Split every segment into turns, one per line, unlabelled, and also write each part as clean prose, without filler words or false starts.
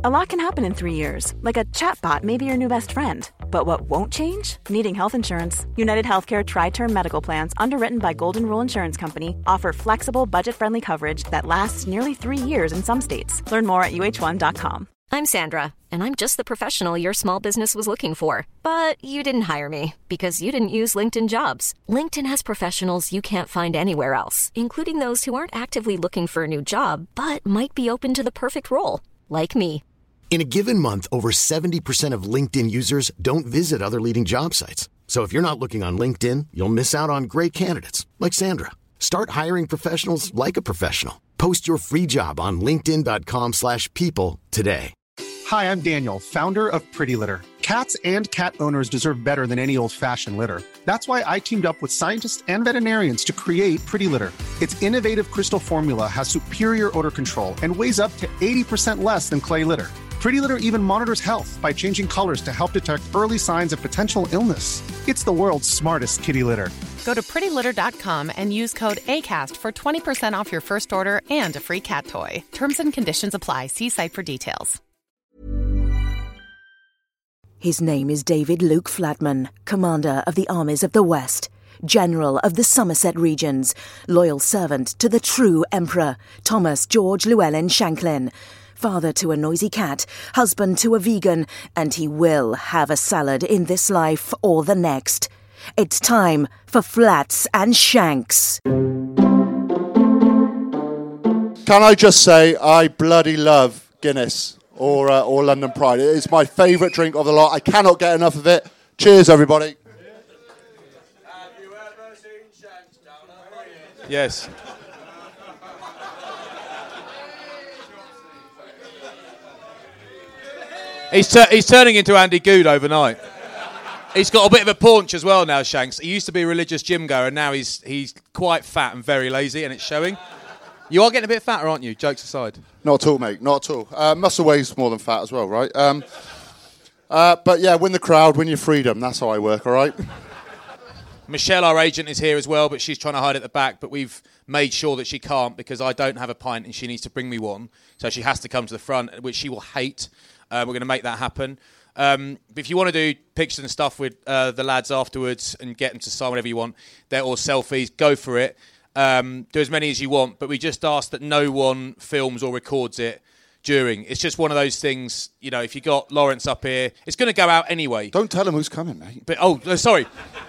A lot can happen in 3 years, like a chatbot may be your new best friend. But what won't change? Needing health insurance. United Healthcare Tri-Term Medical Plans, underwritten by Golden Rule Insurance Company, offer flexible, budget-friendly coverage that lasts nearly 3 years in some states. Learn more at uh1.com.
I'm Sandra, and I'm just the professional your small business was looking for. But you didn't hire me because you didn't use LinkedIn Jobs. LinkedIn has professionals you can't find anywhere else, including those who aren't actively looking for a new job, but might be open to the perfect role, like me.
In a given month, over 70% of LinkedIn users don't visit other leading job sites. So if you're not looking on LinkedIn, you'll miss out on great candidates like Sandra. Start hiring professionals like a professional. Post your free job on linkedin.com/people today.
Hi, I'm Daniel, founder of Pretty Litter. Cats and cat owners deserve better than any old-fashioned litter. That's why I teamed up with scientists and veterinarians to create Pretty Litter. Its innovative crystal formula has superior odor control and weighs up to 80% less than clay litter. Pretty Litter even monitors health by changing colors to help detect early signs of potential illness. It's the world's smartest kitty litter.
Go to prettylitter.com and use code ACAST for 20% off your first order and a free cat toy. Terms and conditions apply. See site for details.
His name is David Luke Flatman, Commander of the Armies of the West, General of the Somerset regions, loyal servant to the true Emperor, Thomas George Llewellyn Shanklin, father to a noisy cat, husband to a vegan, and he will have a salad in this life or the next. It's time for Flats and Shanks.
Can I just say I bloody love Guinness or London Pride. It is my favourite drink of the lot. I cannot get enough of it. Cheers, everybody.
Have you ever seen Shanks down a
Yes. He's turning into Andy Good overnight. He's got a bit of a paunch as well now, Shanks. He used to be a religious gym goer, and now he's quite fat and very lazy, and it's showing. You are getting a bit fatter, aren't you? Jokes aside.
Not at all, mate. Not at all. Muscle weighs more than fat as well, right? But yeah, win the crowd, win your freedom. That's how I work, all right?
Michelle, our agent, is here as well, but she's trying to hide at the back. But we've made sure that she can't because I don't have a pint and she needs to bring me one. So she has to come to the front, which she will hate. We're going to make that happen. But if you want to do pictures and stuff with the lads afterwards and get them to sign whatever you want, or selfies, go for it. Do as many as you want, but we just ask that no one films or records it during. It's just one of those things, you know, if you got Lawrence up here, it's going to go out anyway.
Don't tell him who's coming, mate.
But sorry.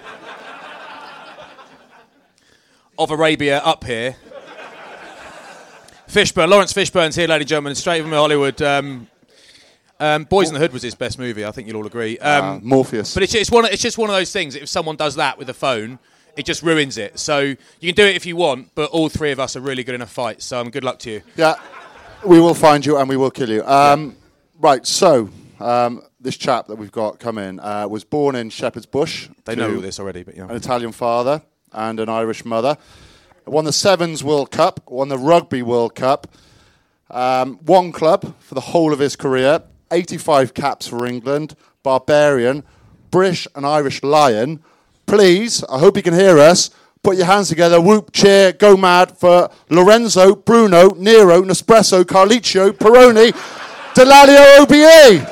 Of Arabia up here. Fishburne, Lawrence Fishburne's here, ladies and gentlemen, straight from Hollywood. Boys in the Hood was his best movie, I think you'll all agree.
Morpheus.
But it's just one of those things, if someone does that with a phone, it just ruins it. So you can do it if you want, but all three of us are really good in a fight, so good luck to you.
Yeah, we will find you and we will kill you. Right, so this chap that we've got come in was born in Shepherd's Bush.
They know all this already, but yeah.
An Italian father and an Irish mother. Won the Sevens World Cup, won the Rugby World Cup, one club for the whole of his career, 85 caps for England, Barbarian, British and Irish Lion. Please, I hope you can hear us, put your hands together, whoop, cheer, go mad for Lorenzo, Bruno, Nero, Nespresso, Carliccio, Peroni, Delalio OBE.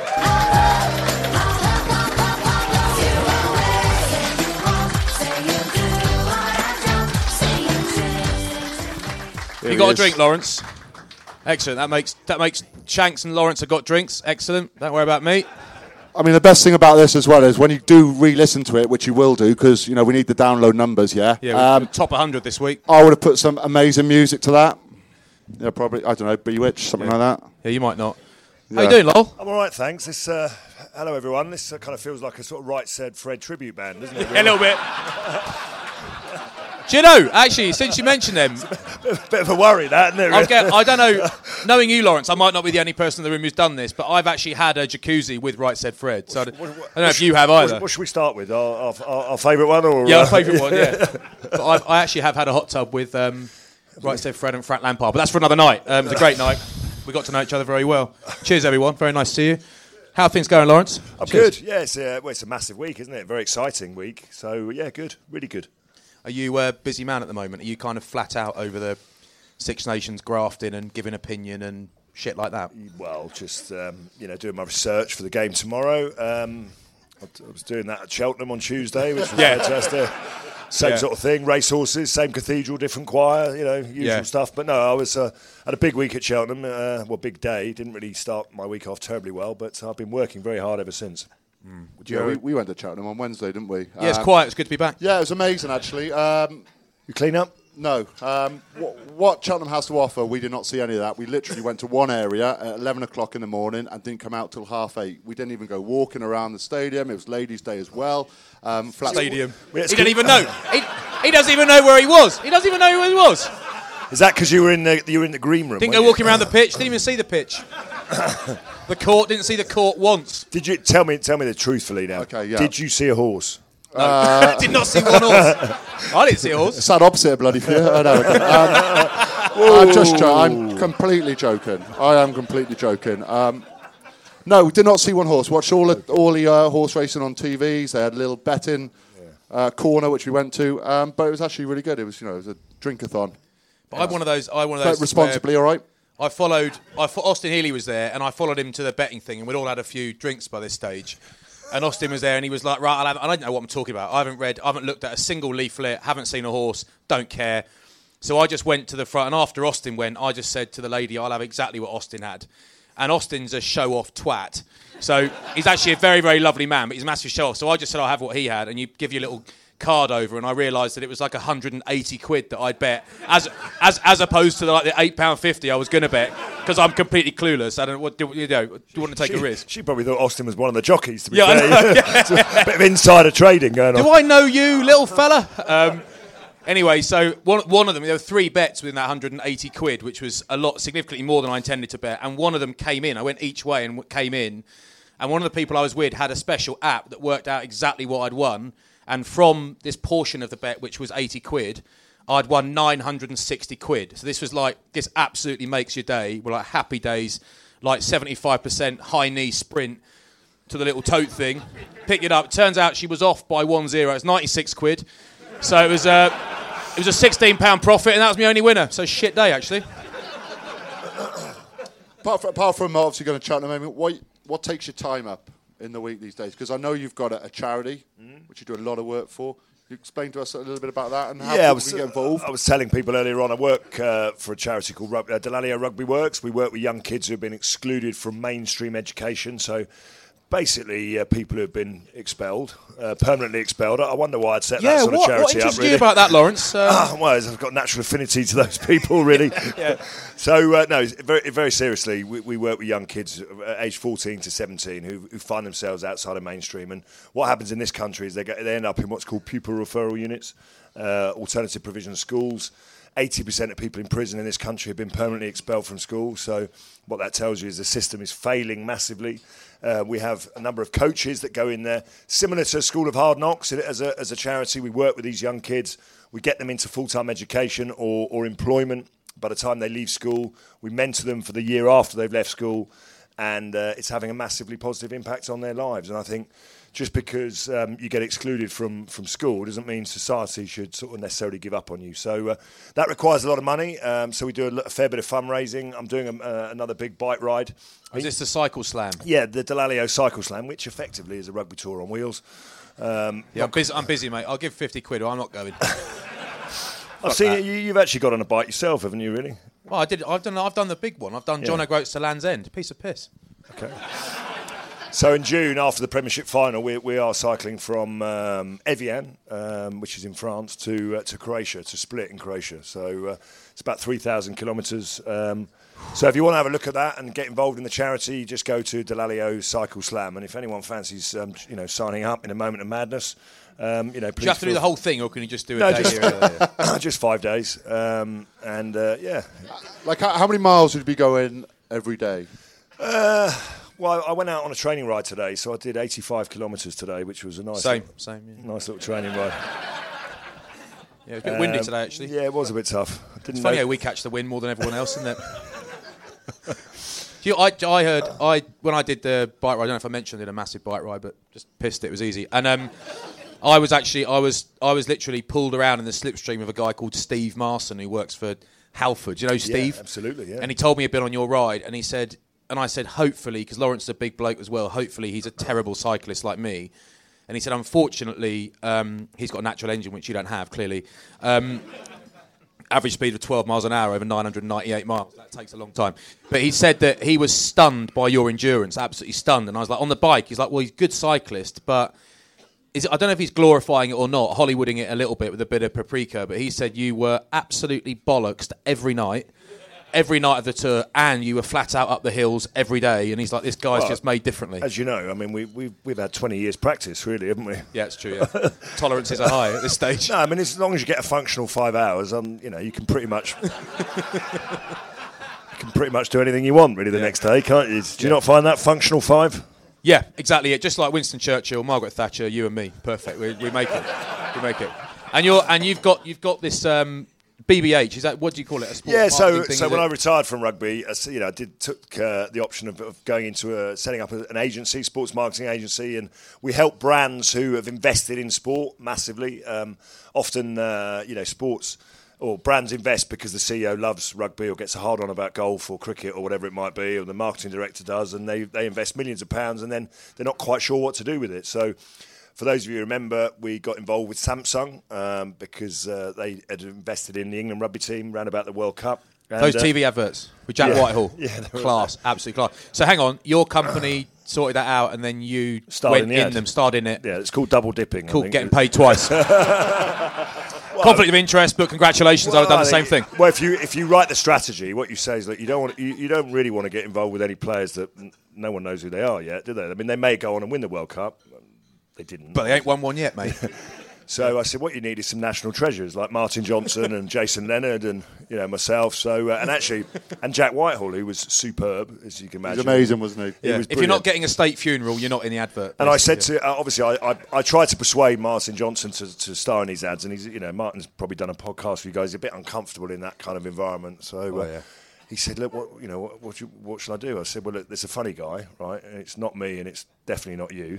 You got a drink, Lawrence? Excellent. That makes Shanks and Lawrence have got drinks. Excellent. Don't worry about me.
I mean, the best thing about this as well is when you do re-listen to it, which you will do, because, you know, we need the download numbers, yeah?
Yeah, top 100 this week.
I would have put some amazing music to that. Yeah, probably, I don't know, Bewitched, something like that.
Yeah, you might not. Yeah. How you doing, Lol?
I'm all right, thanks. This, hello, everyone. This kind of feels like a sort of Right Said Fred tribute band, doesn't it?
Really? A little bit. Do you know, actually, since you mentioned them...
Bit of a worry, that, isn't it?
I don't know, knowing you, Lawrence, I might not be the only person in the room who's done this, but I've actually had a jacuzzi with Right Said Fred, so I don't know if you have either.
What should we start with? Our favourite one? Or,
yeah, our favourite one, yeah. But I actually have had a hot tub with Right Said Fred and Frank Lampard, but that's for another night. It was a great night. We got to know each other very well. Cheers, everyone. Very nice to see you. How are things going, Lawrence?
I'm good. Yeah, it's a massive week, isn't it? Very exciting week. So, yeah, good. Really good.
Are you a busy man at the moment? Are you kind of flat out over the Six Nations grafting and giving opinion and shit like that?
Well, just doing my research for the game tomorrow. I was doing that at Cheltenham on Tuesday, which was fantastic. Same sort of thing, racehorses, same cathedral, different choir, usual stuff. But no, I was had a big week at Cheltenham, big day. Didn't really start my week off terribly well, but I've been working very hard ever since.
We went to Cheltenham on Wednesday, didn't we?
Yeah, it's quiet. It's good to be back.
Yeah, it was amazing, actually.
You clean up?
No. What Cheltenham has to offer, we did not see any of that. We literally went to one area at 11 o'clock in the morning and didn't come out till 8:30. We didn't even go walking around the stadium. It was Ladies' Day as well.
Stadium. He didn't even know. He doesn't even know where he was. He doesn't even know who he was.
Is that because you were in the green room?
Didn't go walking around the pitch. Didn't even see the pitch. The court. Didn't see the court once.
Did you tell me the truthfully now?
Okay, yeah.
Did you see a horse?
No. Did not see one horse. I didn't see a horse.
It's that opposite of bloody fear. I know. I'm completely joking. I am completely joking. No, we did not see one horse. Watched all the horse racing on TVs. They had a little betting corner which we went to, but it was actually really good. It was a drink-a-thon.
But I'm one of those.
But responsibly, all right.
Austin Healey was there, and I followed him to the betting thing, and we'd all had a few drinks by this stage. And Austin was there, and he was like, right, I don't know what I'm talking about. I haven't looked at a single leaflet, haven't seen a horse, don't care. So I just went to the front, and after Austin went, I just said to the lady, I'll have exactly what Austin had. And Austin's a show-off twat. So he's actually a very, very lovely man, but he's a massive show-off. So I just said I'll have what he had, and you give your little card over, and I realised that it was like 180 quid that I'd bet, as opposed to like the £8.50 I was going to bet, because I'm completely clueless. I don't know. Do you want to take a risk?
She probably thought Austin was one of the jockeys, to be fair. It's a bit of insider trading going on.
Do I know you, little fella? Anyway, so one of them, there were 3 bets within that 180 quid, which was a lot, significantly more than I intended to bet, and one of them came in. I went each way and came in, and one of the people I was with had a special app that worked out exactly what I'd won. And from this portion of the bet, which was 80 quid, I'd won 960 quid. So this was like, this absolutely makes your day. We're like happy days, like 75% high knee sprint to the little tote thing. Picked it up. Turns out she was off by 1-0. It's 96 quid. So it was a £16 profit, and that was my only winner. So shit day, actually.
Apart from obviously going to Cheltenham, what takes your time up in the week these days? Because I know you've got a charity, which you do a lot of work for. You explain to us a little bit about that and how people can get involved.
I was telling people earlier on, I work for a charity called Delalio Rugby Works. We work with young kids who have been excluded from mainstream education. So basically, people who have been expelled, permanently expelled. I wonder why I'd set that sort of charity up.
What interested you about that, Lawrence?
Well, I've got natural affinity to those people, really. So, no, very, very seriously, we work with young kids aged 14 to 17 who find themselves outside of mainstream. And what happens in this country is they end up in what's called pupil referral units, alternative provision schools. 80% of people in prison in this country have been permanently expelled from school. So what that tells you is the system is failing massively. We have a number of coaches that go in there, similar to School of Hard Knocks. As a charity, we work with these young kids. We get them into full-time education or employment. By the time they leave school, we mentor them for the year after they've left school, and it's having a massively positive impact on their lives. And I think just because you get excluded from school doesn't mean society should sort of necessarily give up on you. So that requires a lot of money. So we do a fair bit of fundraising. I'm doing another big bike ride.
Is this the Cycle Slam?
Yeah, the Delalio Cycle Slam, which effectively is a rugby tour on wheels.
I'm busy, mate. I'll give 50 quid or I'm not going.
I've seen you've actually got on a bike yourself, haven't you, really?
Well, I did. I've done the big one. I've done John O'Groats to Land's End. Piece of piss.
Okay. So in June, after the Premiership final, we are cycling from Evian, which is in France, to Croatia, to Split in Croatia. So it's about 3,000 kilometres. So if you want to have a look at that and get involved in the charity, just go to Delalio Cycle Slam. And if anyone fancies, signing up in a moment of madness, please. Do you
have to do the whole thing, or can you just do a day here?
Just 5 days.
Like, how many miles would you be going every day?
Well, I went out on a training ride today, so I did 85 kilometres today, which was a nice nice little training ride.
Yeah, it was a bit windy today, actually.
Yeah, it was a bit tough.
It's funny how we catch the wind more than everyone else, isn't it? I heard when I did the bike ride, I don't know if I mentioned it, a massive bike ride, but just pissed it was easy. And I was literally pulled around in the slipstream of a guy called Steve Marson, who works for Halford. You know Steve?
Yeah, absolutely, yeah.
And he told me he'd been on your ride, and he said, and I said, hopefully, because Lawrence is a big bloke as well, hopefully he's a terrible cyclist like me. And he said, unfortunately, he's got a natural engine, which you don't have, clearly. Average speed of 12 miles an hour over 998 miles. That takes a long time. But he said that he was stunned by your endurance, absolutely stunned. And I was like, on the bike, he's like, well, he's a good cyclist, but I don't know if he's glorifying it or not, Hollywooding it a little bit with a bit of paprika, but he said you were absolutely bollocks every night of the tour, and you were flat out up the hills every day. And he's like, this guy's just made differently.
As you know, I mean, we've had 20 years practice, really, haven't we?
Yeah, it's true. Yeah. Tolerances are high at this stage.
No, I mean, as long as you get a functional 5 hours, you can pretty much do anything you want, really, the next day, can't you? Do you not find that functional 5?
Yeah, exactly. Just like Winston Churchill, Margaret Thatcher, you and me, perfect. We make it. We make it. And you've got this. BBH, is that, what do you call it? A sports marketing thing,
so when I retired from rugby, I took the option of going into setting up an agency, sports marketing agency, and we help brands who have invested in sport massively. Often, sports or brands invest because the CEO loves rugby or gets a hard on about golf or cricket or whatever it might be, or the marketing director does, and they invest millions of pounds, and then they're not quite sure what to do with it. So, for those of you who remember, we got involved with Samsung because they had invested in the England rugby team round about the World Cup. And,
those TV adverts with Jack Whitehall.
Yeah,
class, absolutely class. So hang on, your company sorted that out and then you starred in it.
Yeah, it's called double dipping.
Cool, getting paid twice. Conflict of interest, but congratulations, I've done the same thing.
Well, if you write the strategy, what you say is that you don't really want to get involved with any players that no one knows who they are yet, do they? I mean, they may go on and win the World Cup. They didn't.
But they ain't won one yet, mate.
So I said, what you need is some national treasures like Martin Johnson and Jason Leonard and myself. So and Jack Whitehall, who was superb, as you can imagine.
He was amazing, wasn't he?
Yeah. If you're not getting a state funeral, you're not in the advert.
And I said to obviously I tried to persuade Martin Johnson to star in these ads, and he's Martin's probably done a podcast for you guys. He's a bit uncomfortable in that kind of environment. So he said, look, what should I do? I said, well, look, there's a funny guy, right? And it's not me, and it's definitely not you.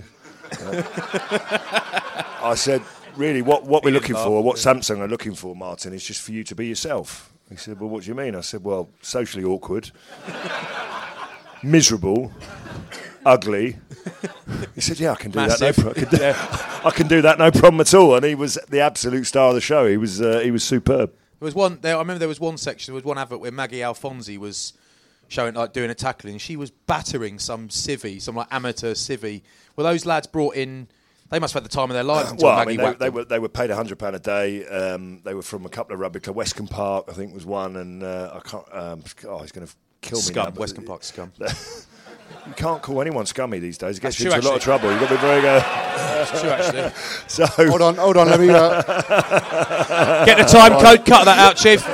I said, really, what we're looking for, what Samsung are looking for, Martin, is just for you to be yourself. He said, well, what do you mean? I said, well, socially awkward, miserable, ugly. He said, yeah, I can do that. No problem. I can do that, no problem at all. And he was the absolute star of the show. He was superb.
I remember there was one section, there was one advert where Maggie Alfonsi was showing, like, doing a tackling. She was battering some civvy, some like amateur civvy. Were those lads brought in? They must have had the time of their lives until Maggie whacked them.
They were paid £100 a day. They were from a couple of rugby clubs. Westcombe Park, I think, was one, and I can't. He's going to kill me.
Scum. Westcombe Park scum.
You can't call anyone scummy these days. It gets you into a lot of trouble. You've got to be very good.
That's true, actually.
So
hold on. Let me
get the time code. Cut that out, Chief.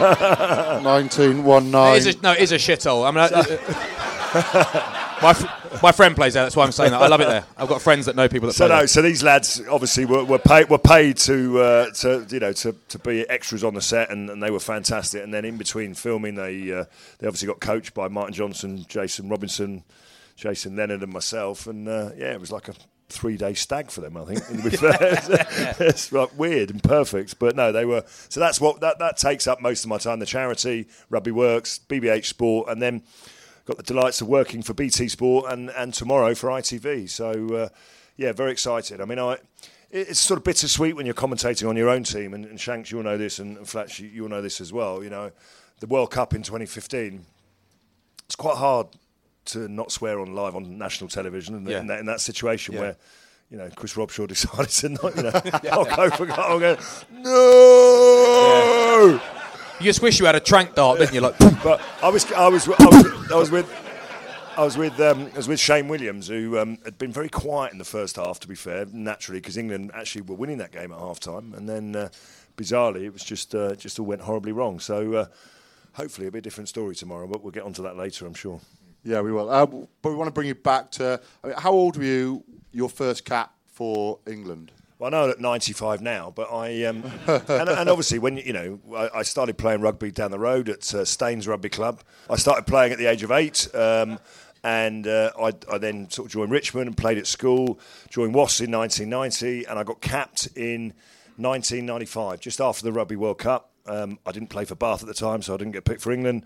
1919.
It is a shithole. I mean, my friend plays there. That's why I'm saying that. I love it there. I've got friends that know people that play there.
So these lads obviously were paid to be extras on the set, and they were fantastic. And then in between filming, they obviously got coached by Martin Johnson, Jason Robinson, Jason Leonard, and myself. And it was like a 3-day stag for them, I think. It's like weird and perfect, but no, they were. So that's what that takes up most of my time. The charity, Rugby Works, BBH Sport, and then got the delights of working for BT Sport and tomorrow for ITV. So very excited. I mean, it's sort of bittersweet when you're commentating on your own team, and Shanks, you'll know this, and Flatch, you'll know this as well. You know, the World Cup in 2015. It's quite hard to not swear on live on national television in that situation where, Chris Robshaw decided to not, I'll go for goal. I'll go, no.
Yeah. You just wish you had a trank dart, didn't you? Like,
but I was with Shane Williams, who had been very quiet in the first half, to be fair, naturally, because England actually were winning that game at half time, and then bizarrely it was just all went horribly wrong. So hopefully it'll be a different story tomorrow, but we'll get onto that later, I'm sure. Yeah, we will.
But we want to bring you back to, how old were you, your first cap for England?
Well, I know I'm at 95 now, but I and obviously when I started playing rugby down the road at Staines Rugby Club. I started playing at the age of 8, and I then sort of joined Richmond and played at school. Joined Wasps in 1990, and I got capped in 1995, just after the Rugby World Cup. I didn't play for Bath at the time, so I didn't get picked for England.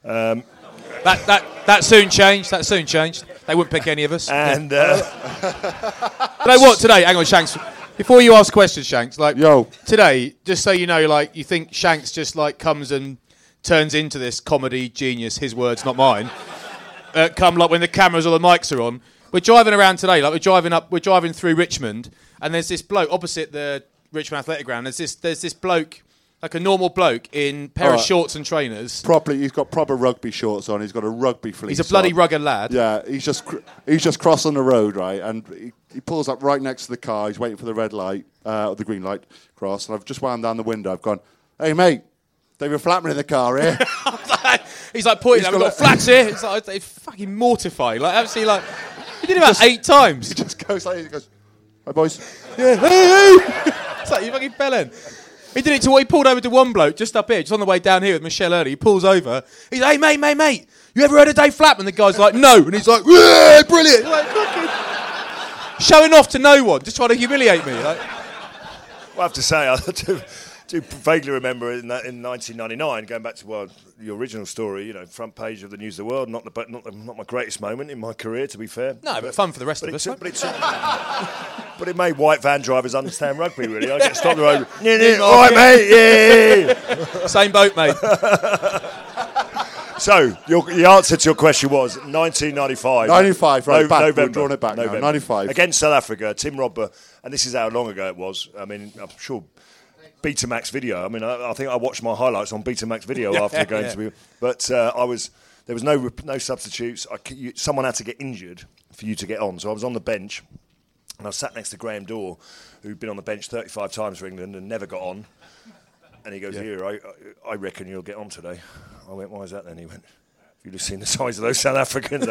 That soon changed. That soon changed. They wouldn't pick any of us.
And
you know what? Today, hang on, Shanks. Before you ask questions, Shanks, today, just so you know, you think Shanks just comes and turns into this comedy genius. His words, not mine. Come when the cameras or the mics are on. We're driving around today. We're driving through Richmond, and there's this bloke opposite the Richmond Athletic Ground. There's this bloke. Like a normal bloke in a pair of shorts and trainers.
He's got proper rugby shorts on. He's got a rugby fleece.
He's a bloody rugged lad.
Yeah, he's just crossing the road, right? And he pulls up right next to the car. He's waiting for the red light, or the green light cross. And I've just wound down the window. I've gone, "Hey, mate, David Flatman in the car here."
He's pointing. I've got flats here. It's fucking mortifying. Absolutely, he did it about 8 times.
He just goes he goes, "Hi, boys."
Yeah, hey. It's like you fucking fell in. He did it he pulled over to one bloke just up here, just on the way down here with Michelle Early. He pulls over. He's like, "Hey, mate, you ever heard of Dave Flatman?" The guy's like, "No." And he's like, "Yeah, brilliant." Showing off to no one, just trying to humiliate me.
Well, I have to say, I do vaguely remember in 1999, going back to your original story, front page of the News of the World, not my greatest moment in my career, to be fair.
No, but fun for the rest of us.
But it made white van drivers understand rugby, really. I get stopped the road. All right, mate. Yeah.
Same boat, mate.
So, the answer to your question was 1995.
95, right,
November.
We're drawing it back now. 95.
Against South Africa, Tim Rodber, and this is how long ago it was. I mean, I'm sure Betamax video. I mean, I think I watched my highlights on Betamax video after going to... But there was no substitutes. Someone had to get injured for you to get on. So I was on the bench, and I sat next to Graham Dorr, who'd been on the bench 35 times for England and never got on. And he goes, "Here, I reckon you'll get on today." I went, "Why is that then?" He went, "Have you just seen the size of those South Africans?"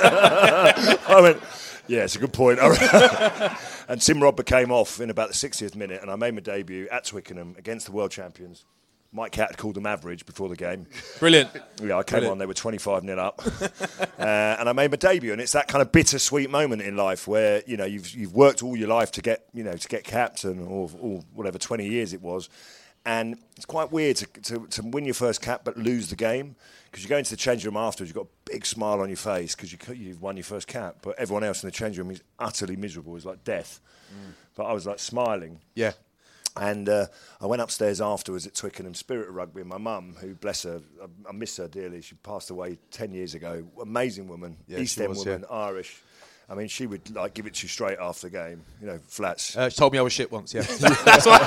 I went, "Yeah, it's a good point." And Tim Rodber came off in about the 60th minute, and I made my debut at Twickenham against the world champions. Mike Catt called them average before the game.
Brilliant.
Yeah, I came on, they were 25-0 up. And I made my debut, and it's that kind of bittersweet moment in life where, you've worked all your life to get captain, or whatever, 20 years it was. And it's quite weird to win your first cap but lose the game, because you go into the changing room afterwards, you've got a big smile on your face because you've won your first cap, but everyone else in the changing room is utterly miserable. It's like death. But I was smiling.
Yeah.
And I went upstairs afterwards at Twickenham Spirit of Rugby, and my mum, who, bless her, I miss her dearly, she passed away 10 years ago, amazing woman, East End woman, Irish. I mean, she would give it to you straight after the game, flats.
She told me I was shit once, yeah. That's why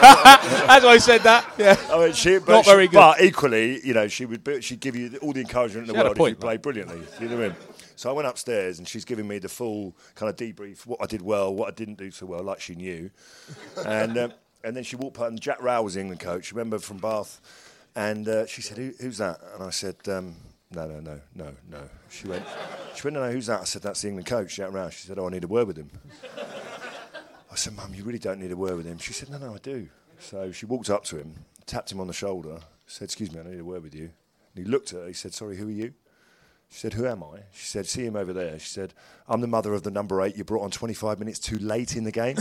I said that, yeah.
I mean, not very good. But equally, she'd give you all the encouragement in the world if you played brilliantly. You know what I mean? So I went upstairs, and she's giving me the full kind of debrief, what I did well, what I didn't do so well, like she knew. And then she walked past, and Jack Rowe was the England coach, remember, from Bath. And she said, "Who's that?" And I said, No. She went, "No, who's that?" I said, "That's the England coach, Jack Rowe." She said, "Oh, I need a word with him." I said, "Mum, you really don't need a word with him." She said, No, I do. So she walked up to him, tapped him on the shoulder, said, "Excuse me, I need a word with you." And he looked at her, he said, "Sorry, who are you?" She said, "Who am I?" She said, "See him over there." She said, "I'm the mother of the number 8 you brought on 25 minutes too late in the game."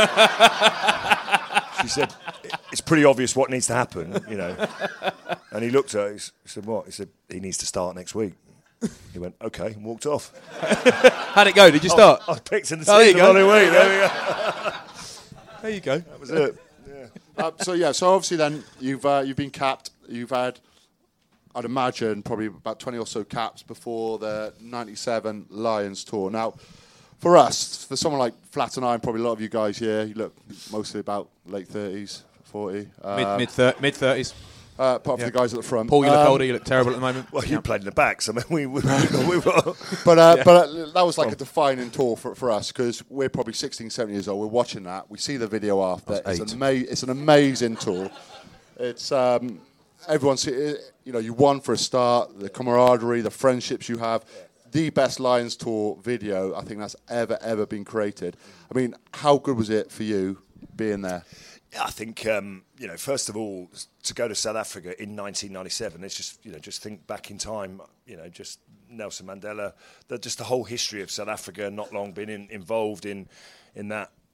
She said, "It's pretty obvious what needs to happen, And he looked at her, he said, "What?" He said, "He needs to start next week." He went, "Okay," and walked off.
How'd it go? Did you start?
I picked in the season the following week. There we
go. There you go.
That was it.
Yeah. So obviously then you've been capped. You've had, I'd imagine, probably about 20 or so caps before the 97 Lions tour. Now, for us, for someone like Flat and I, and probably a lot of you guys here, you look mostly about late 30s, 40.
Mid-30s.
Apart from the guys at the front.
Paul, you look older, you look terrible at the moment.
Well, you played in the back, so I mean, we were...
But that was like a defining tour for us, because we're probably 16, 17 years old. We're watching that. We see the video after. It's an amazing tour. It's... everyone's... you won for a start, the camaraderie, the friendships you have. The best Lions tour video I think that's ever been created. I mean, how good was it for you being there?
I think, first of all, to go to South Africa in 1997, let's just think back in time, just Nelson Mandela, just the whole history of South Africa, not long been involved in that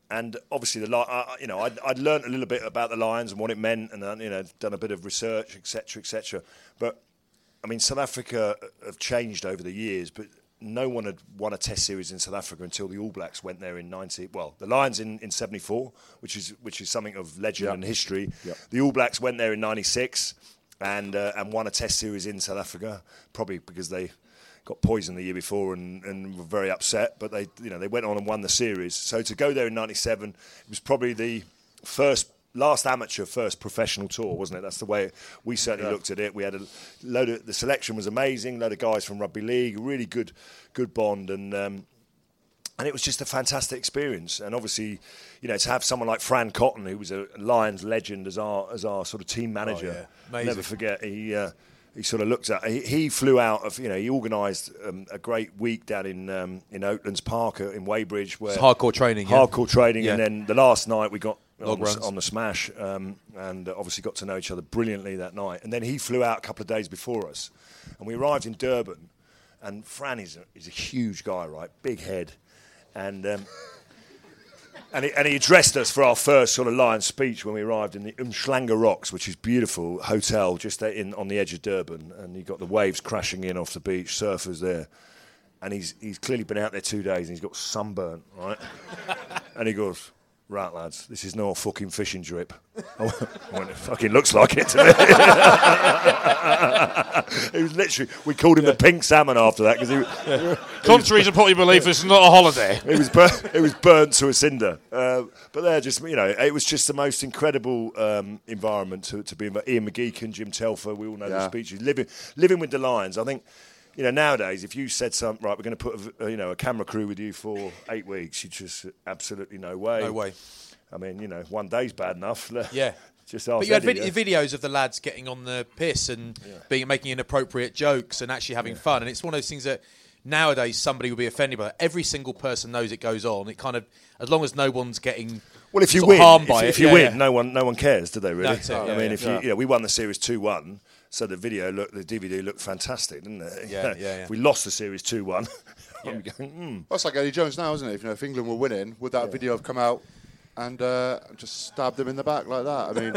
obviously I'd learned a little bit about the Lions and what it meant, and done a bit of research, etc., etc. But I mean, South Africa have changed over the years, but no one had won a Test series in South Africa until the All Blacks went there in the Lions in 74, which is something of legend and history. Yep. The All Blacks went there in 96 and won a Test series in South Africa, probably because they got poisoned the year before and were very upset, but they went on and won the series. So to go there in 97, it was probably the last amateur, first professional tour, wasn't it? That's the way we certainly looked at it. We had a load of, the selection was amazing, a load of guys from rugby league, really good bond, and it was just a fantastic experience. And obviously, to have someone like Fran Cotton, who was a Lions legend as our sort of team manager, I'll never forget. He sort of looked at. He flew out of. He organised a great week down in Oatlands Park in Weybridge, where
it's hardcore training.
And then the last night we got on the smash, and obviously got to know each other brilliantly that night. And then he flew out a couple of days before us, and we arrived in Durban. And Fran is a huge guy, right? Big head, and he addressed us for our first sort of Lions speech when we arrived in the Umhlanga Rocks, which is a beautiful hotel just on the edge of Durban. And you got the waves crashing in off the beach, surfers there. And he's clearly been out there 2 days and he's got sunburnt, right? And he goes, "Right, lads, this is no fucking fishing trip." I went, "It fucking looks like it to me." It was literally, we called him the pink salmon after that because
contrary to popular belief, it's not a holiday.
It was burnt to a cinder. But they're just, it was just the most incredible environment to be in. Ian McGeechan, Jim Telfer, we all know the speeches. Living with the Lions, I think. Nowadays, if you said something, right, we're going to put a camera crew with you for 8 weeks, you just absolutely no way.
No way.
I mean, 1 day's bad enough.
Yeah.
Just ask
but you had
Eddie,
videos of the lads getting on the piss and making inappropriate jokes and actually having fun. And it's one of those things that nowadays somebody would be offended by. Every single person knows it goes on. It kind of, as long as no one's getting
if you win, if you win, no one cares, do they really?
That's it,
we won the series 2-1. So the DVD looked fantastic, didn't it?
Yeah.
If we lost the series 2-1, I'm going,
That's like Eddie Jones now, isn't it? If England were winning, would that video have come out and just stabbed him in the back like that? I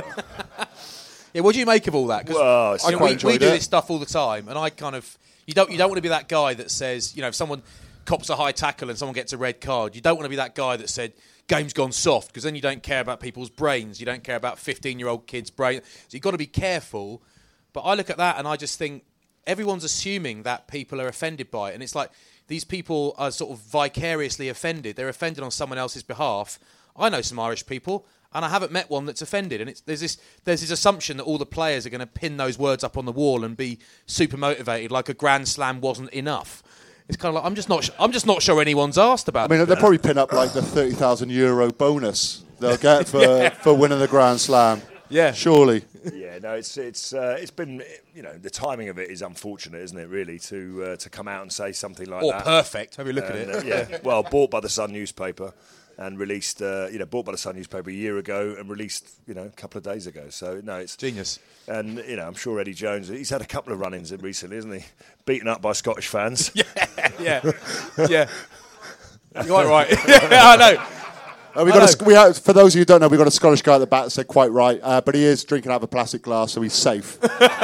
mean,
what do you make of all that? Because we do this stuff all the time, and I kind of you don't want to be that guy that says, if someone cops a high tackle and someone gets a red card, you don't want to be that guy that said, "Game's gone soft," because then you don't care about people's brains, you don't care about 15-year-old kids' brains. So you've got to be careful. But I look at that and I just think everyone's assuming that people are offended by it. And it's like these people are sort of vicariously offended. They're offended on someone else's behalf. I know some Irish people and I haven't met one that's offended. And there's this assumption that all the players are going to pin those words up on the wall and be super motivated, like a Grand Slam wasn't enough. It's kind of like I'm just not sure anyone's asked about it.
I mean, they'll probably pin up like the €30,000 bonus they'll get for winning the Grand Slam.
Yeah,
surely.
Yeah, no, it's been, the timing of it is unfortunate, isn't it? Really, to come out and say something like that.
Perfect. Have a look at it.
Well, bought by the Sun newspaper and released, bought by the Sun newspaper a year ago and released, a couple of days ago. So no, it's
genius.
And I'm sure Eddie Jones, he's had a couple of run-ins recently, hasn't he? Beaten up by Scottish fans.
Yeah. You're quite right. I know.
For those of you who don't know, we've got a Scottish guy at the back that said quite right, but he is drinking out of a plastic glass, so he's safe.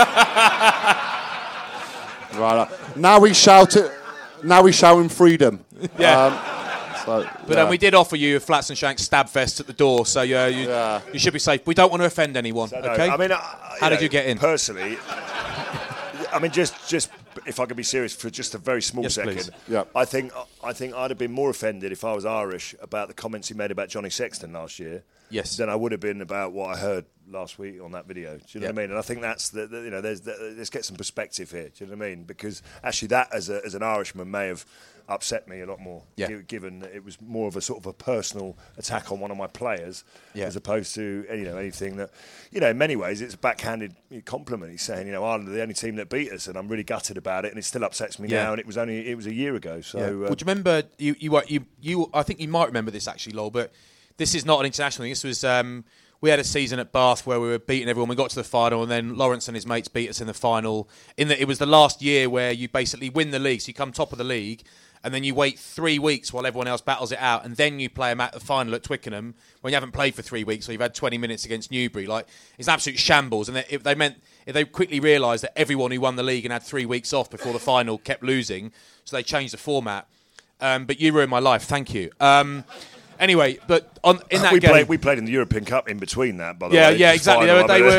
Right. Now we shout in freedom.
Yeah. But we did offer you a Flats and Shanks stab fest at the door, so you should be safe. We don't want to offend anyone. So, okay.
I mean,
how did you get in?
Personally, I mean, just if I could be serious for just a very small second,
please.
Yeah.
I think I'd have been more offended if I was Irish about the comments he made about Johnny Sexton last year.
Yes.
Than I would have been about what I heard last week on that video. Do you know what I mean? And I think that's let's get some perspective here. Do you know what I mean? Because actually, that as an Irishman may have upset me a lot more.
Yeah.
Given that it was more of a sort of a personal attack on one of my players, as opposed to anything that in many ways it's a backhanded compliment. He's saying Ireland are the only team that beat us, and I'm really gutted about it, and it still upsets me now. And it was a year ago. So
well, do you remember you I think you might remember this actually, Lol, but this is not an international thing. This was we had a season at Bath where we were beating everyone. We got to the final, and then Lawrence and his mates beat us in the final. It was the last year where you basically win the league, so you come top of the league, and then you wait 3 weeks while everyone else battles it out, and then you play them at the final at Twickenham when you haven't played for 3 weeks, or you've had 20 minutes against Newbury. Like, it's absolute shambles. And if they quickly realised that everyone who won the league and had 3 weeks off before the final kept losing, so they changed the format. But you ruined my life. Thank you. Anyway, but in that game...
We played in the European Cup in between that, by the
way.
Yeah,
exactly.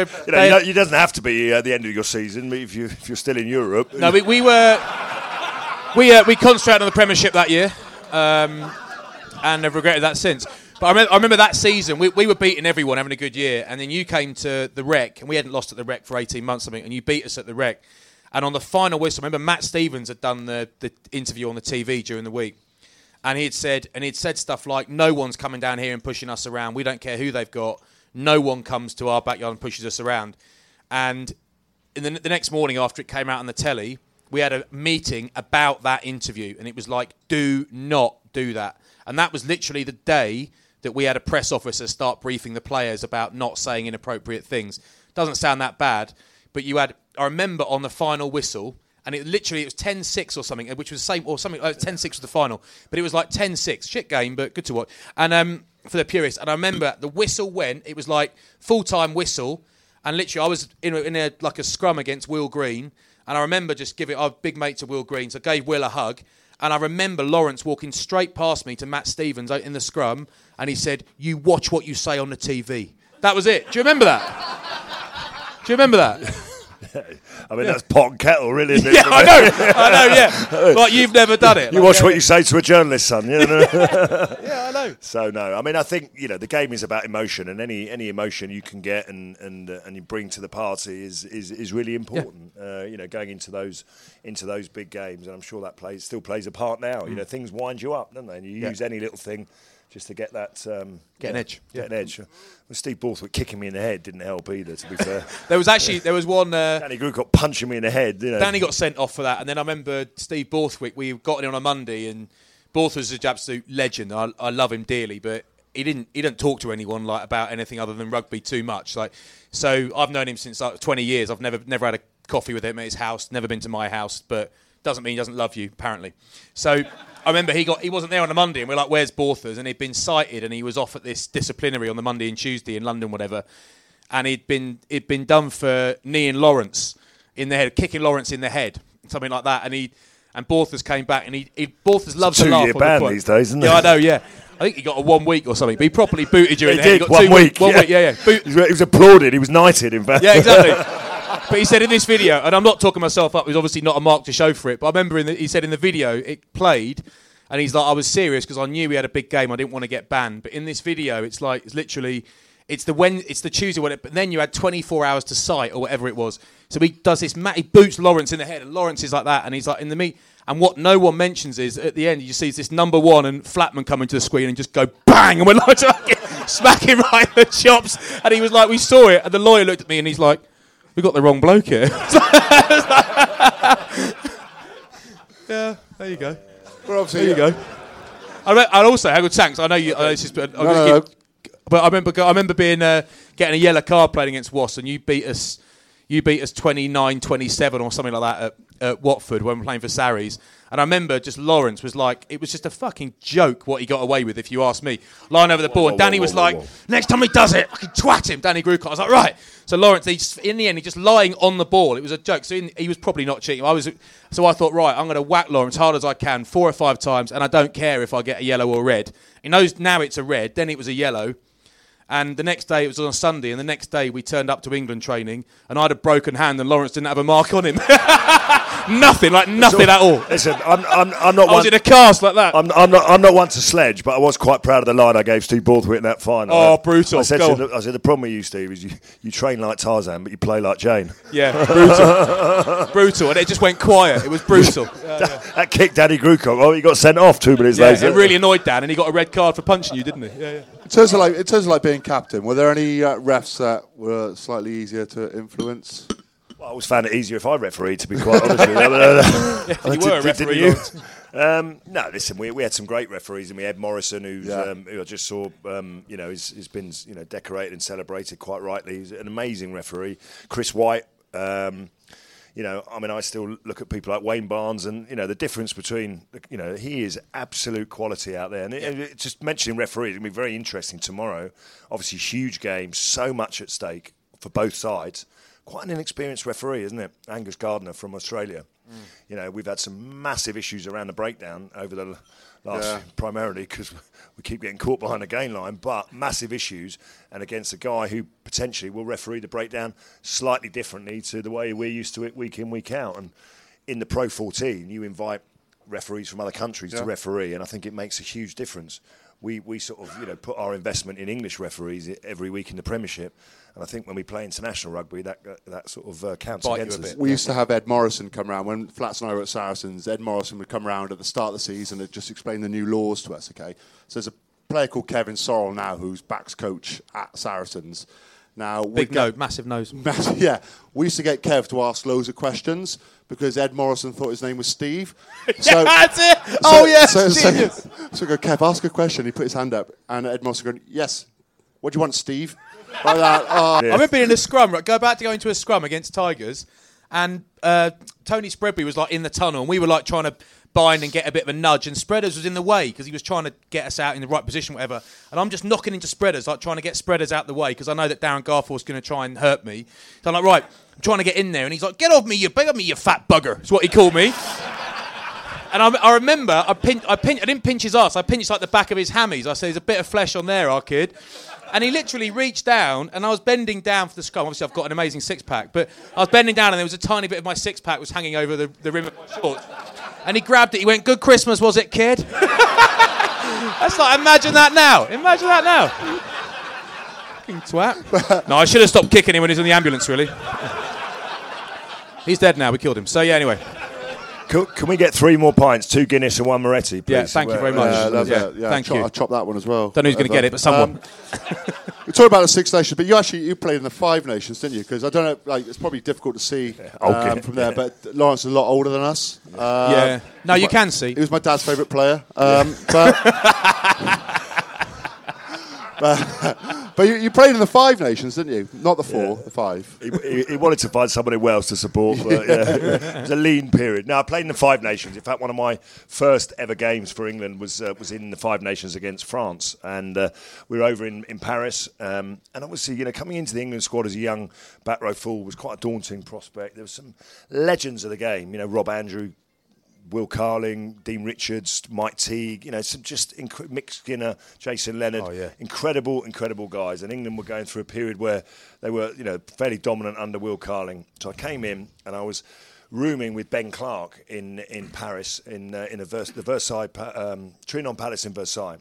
It doesn't have to be at the end of your season if you're still in Europe.
No, we concentrated on the Premiership that year, and have regretted that since. But I remember that season, we were beating everyone, having a good year, and then you came to the Rec, and we hadn't lost at the Rec for 18 months, something, and you beat us at the Rec. And on the final whistle, I remember Matt Stevens had done the interview on the TV during the week. And he had said stuff like, no one's coming down here and pushing us around. We don't care who they've got. No one comes to our backyard and pushes us around. And the next morning after it came out on the telly, we had a meeting about that interview. And it was like, do not do that. And that was literally the day that we had a press officer start briefing the players about not saying inappropriate things. Doesn't sound that bad. But I remember on the final whistle... And it was 10-6 or something, which was the same, or something, 10-6 was the final. But it was like 10-6. Shit game, but good to watch. And for the purists. And I remember the whistle went, it was like full-time whistle. And literally I was in a scrum against Will Green. And I remember just our big mates of Will Green. So I gave Will a hug. And I remember Lawrence walking straight past me to Matt Stevens out in the scrum. And he said, "You watch what you say on the TV." That was it. Do you remember that? Do you remember that?
I mean, that's pot and kettle, really, isn't it?
Yeah, I know, yeah. Like, you've never done it.
You watch what you say to a journalist, son. You know?
Yeah, I know.
So, no, I mean, I think, the game is about emotion, and any emotion you can get and you bring to the party is really important, going into those big games, and I'm sure that still plays a part now. Things wind you up, don't they? And you use any little thing just to get that...
Get an edge.
Get an edge. Well, Steve Borthwick kicking me in the head didn't help either, to be fair.
There was one...
Danny Grewcock punching me in the head.
Danny got sent off for that, and then I remember Steve Borthwick, we got in on a Monday, and Borth was an absolute legend. I love him dearly, but he didn't talk to anyone about anything other than rugby too much. So I've known him since 20 years. I've never had a coffee with him at his house, never been to my house, but doesn't mean he doesn't love you, apparently. So... I remember he wasn't there on a Monday, and we're like, "Where's Borthers?" And he'd been cited, and he was off at this disciplinary on the Monday and Tuesday in London, whatever. And it'd been done for kneeing Lawrence in the head, kicking Lawrence in the head, something like that. And Borthers came back, and Borthers loves to laugh.
It's a 2-year ban these days, isn't it?
Yeah, I know. Yeah, I think he got a 1 week or something, but he properly booted you in the head.
He did, 1 week.
1 week, yeah.
He was applauded. He was knighted, in fact.
Yeah, exactly. But he said in this video, and I'm not talking myself up. There's obviously not a mark to show for it, but I remember he said in the video it played. And he's like, I was serious because I knew we had a big game. I didn't want to get banned. But in this video, it's the Tuesday when but then you had 24 hours to sight or whatever it was. So he does this. He boots Lawrence in the head, and Lawrence is like that, and he's like in the meet. And what no one mentions is at the end, you see this number one and Flatman come into the screen and just go bang, and we're like smack him right in the chops. And he was like, we saw it, and the lawyer looked at me and he's like, we got the wrong bloke here. Yeah, there you go.
Well, there
you go. I also, Haggood Sanks, I know you. But I remember being getting a yellow card playing against Wasps, and you beat us 29-27 or something like that at Watford when we were playing for Sarries. And I remember just Lawrence was like, it was just a fucking joke what he got away with, if you ask me. Lying over the ball, and Danny was like, next time he does it, I can twat him, Danny Grewcock. I was like, right. So Lawrence, in the end, he just lying on the ball. It was a joke. So he was probably not cheating. So I thought, right, I'm going to whack Lawrence hard as I can 4 or 5 times, and I don't care if I get a yellow or red. He knows now it's a red, then it was a yellow. And the next day, it was on a Sunday, and the next day we turned up to England training, and I had a broken hand, and Lawrence didn't have a mark on him. Nothing at all.
Listen, I'm not.
I was in a cast like that.
I'm not one to sledge, but I was quite proud of the line I gave Steve Borthwick in that final.
Oh, brutal!
I said the problem with you, Steve, is you train like Tarzan, but you play like Jane.
Yeah, brutal, and it just went quiet. It was brutal.
That kicked Danny Grewcock. Oh, he got sent off 2 minutes later.
It really annoyed Dan, and he got a red card for punching you, didn't he? Yeah.
In terms of being captain, were there any refs that were slightly easier to influence?
Well, I always found it easier if I refereed, to be quite honest with you.
You were a referee.
No, listen, we had some great referees, and we had Morrison, who I just saw, has been decorated and celebrated quite rightly. He's an amazing referee. Chris White, I still look at people like Wayne Barnes, and the difference between, he is absolute quality out there. And just mentioning referees, it's going to be very interesting tomorrow. Obviously, huge game, so much at stake for both sides. Quite an inexperienced referee, isn't it? Angus Gardner from Australia. We've had some massive issues around the breakdown over the last, primarily because we keep getting caught behind the gain line, but massive issues, and against a guy who potentially will referee the breakdown slightly differently to the way we're used to it week in, week out. And in the Pro 14, you invite referees from other countries to referee, and I think it makes a huge difference. We sort of put our investment in English referees every week in the Premiership, and I think when we play international rugby, that sort of counts against us.
We used to have Ed Morrison come round when Flats and I were at Saracens. Ed Morrison would come round at the start of the season and just explain the new laws to us. Okay, so there's a player called Kevin Sorrell now who's backs coach at Saracens. Now,
massive nose.
Yeah, we used to get Kev to ask loads of questions because Ed Morrison thought his name was Steve.
So, that's it.
So go, Kev, ask a question. He put his hand up, and Ed Morrison going, "Yes. What do you want, Steve?" Like that.
I remember being in a scrum. Right, go back to going to a scrum against Tigers, and Tony Spreadbury was like in the tunnel, and we were like trying to bind and get a bit of a nudge, and Spreaders was in the way because he was trying to get us out in the right position, whatever. And I'm just knocking into Spreaders, like trying to get Spreaders out the way because I know that Darren Garforth's going to try and hurt me. So I'm like, right, I'm trying to get in there, and he's like, "Get off me, you fat bugger!" Is what he called me. And I remember I didn't pinch his ass. I pinched like the back of his hammies. I said, "There's a bit of flesh on there, our kid." And he literally reached down, and I was bending down for the scrum. Obviously, I've got an amazing six-pack, but I was bending down, and there was a tiny bit of my six-pack was hanging over the rim of my shorts. And he grabbed it. He went, "Good Christmas, was it, kid?" That's like, imagine that now. Fucking twat. No, I should have stopped kicking him when he was in the ambulance, really. He's dead now. We killed him. So, yeah, anyway.
Can we get 3 more pints, 2 Guinness and 1 Moretti, please?
Yeah, thank you very much. Thank you.
I'll chop that one as well.
Don't know who's going to get it, but someone.
We talked about the Six Nations, but you played in the Five Nations, didn't you? Because I don't know, it's probably difficult to see from there, but Lawrence is a lot older than us.
No, you can see.
He was my dad's favourite player. But you played in the Five Nations, didn't you? Not the 4, the 5.
He wanted to find somebody else to support, but it was a lean period. No, I played in the Five Nations. In fact, one of my first ever games for England was in the Five Nations against France, and we were over in Paris. And obviously, coming into the England squad as a young back row full was quite a daunting prospect. There were some legends of the game, Rob Andrew, Will Carling, Dean Richards, Mike Teague, some just Mick Skinner, Jason Leonard, incredible guys. And England were going through a period where they were, fairly dominant under Will Carling. So I came in and I was rooming with Ben Clark in Paris in the Versailles Trianon Palace in Versailles.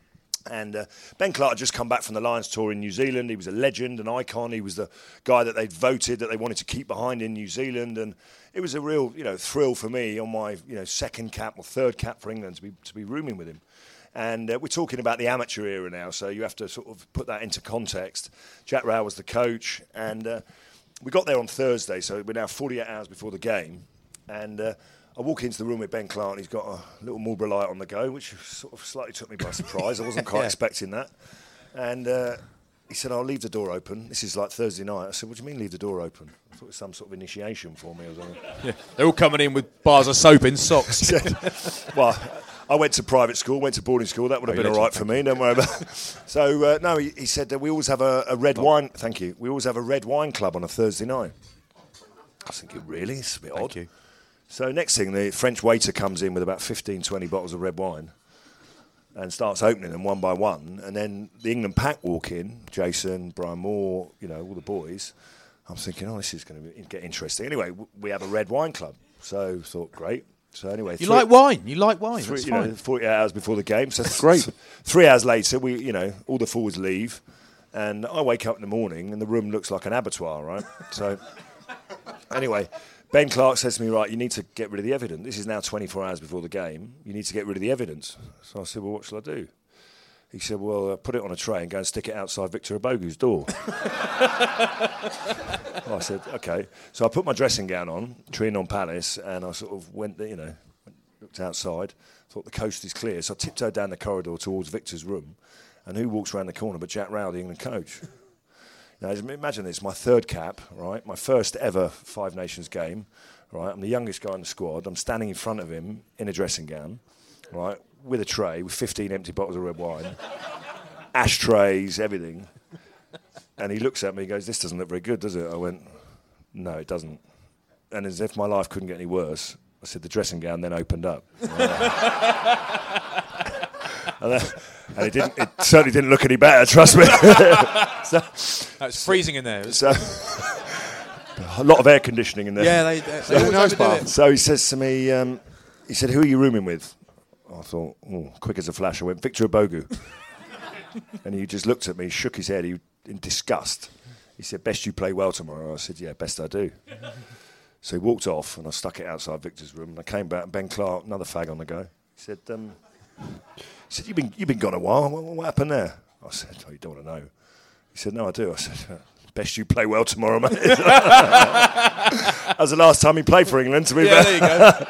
And Ben Clark had just come back from the Lions tour in New Zealand. He was a legend, an icon. He was the guy that they'd voted that they wanted to keep behind in New Zealand. And it was a real, thrill for me on my, second cap or third cap for England to be rooming with him. And we're talking about the amateur era now, so you have to sort of put that into context. Jack Rowell was the coach, and we got there on Thursday, so we're now 48 hours before the game. And I walk into the room with Ben Clark, and he's got a little Marlboro Light on the go, which sort of slightly took me by surprise. I wasn't quite expecting that. And he said, "I'll leave the door open." This is like Thursday night. I said, "What do you mean leave the door open?" I thought it was some sort of initiation for me or something.
Yeah, they're all coming in with bars of soap in socks.
Well, I went to private school, went to boarding school. That would have been all right for me. Don't worry about it. So, no, he said that we always have a red wine. Thank you. We always have a red wine club on a Thursday night. I was thinking, really? It's a bit odd.
Thank you.
So next thing, the French waiter comes in with about 15, 20 bottles of red wine and starts opening them one by one. And then the England pack walk in, Jason, Brian Moore, all the boys. I'm thinking, this is going to get interesting. Anyway, we have a red wine club. So thought, great. So anyway,
you like wine. That's
fine. 48 hours before the game. So great. 3 hours later, we, all the forwards leave. And I wake up in the morning and the room looks like an abattoir, right? So anyway, Ben Clark says to me, "Right, you need to get rid of the evidence. This is now 24 hours before the game. You need to get rid of the evidence." So I said, "Well, what shall I do?" He said, "Well, put it on a tray and go and stick it outside Victor Obogu's door." I said, "Okay." So I put my dressing gown on, Trianon Palace, and I sort of went, looked outside, thought the coast is clear, so I tiptoed down the corridor towards Victor's room, and who walks around the corner but Jack Rowell, the England coach. Now, imagine this, my third cap, right, my first ever Five Nations game, right, I'm the youngest guy in the squad, I'm standing in front of him in a dressing gown, right, with a tray with 15 empty bottles of red wine, ashtrays, everything, and he looks at me and goes, this doesn't look very good, does it? I went, no, it doesn't. And as if my life couldn't get any worse, I said the dressing gown then opened up. And it certainly didn't look any better, trust me.
It's freezing in there.
So, a lot of air conditioning in there.
Yeah, they always overdo it.
So he says to me, he said, who are you rooming with? I thought, quick as a flash, I went, Victor Obogu. And he just looked at me, shook his head in disgust. He said, best you play well tomorrow. I said, yeah, best I do. So he walked off, and I stuck it outside Victor's room. And I came back, and Ben Clark, another fag on the go. He said, you've been gone a while. What happened there? I said, oh, you don't want to know. He said, no, I do. I said, best you play well tomorrow, mate. That was the last time he played for England, to be fair.
There you go.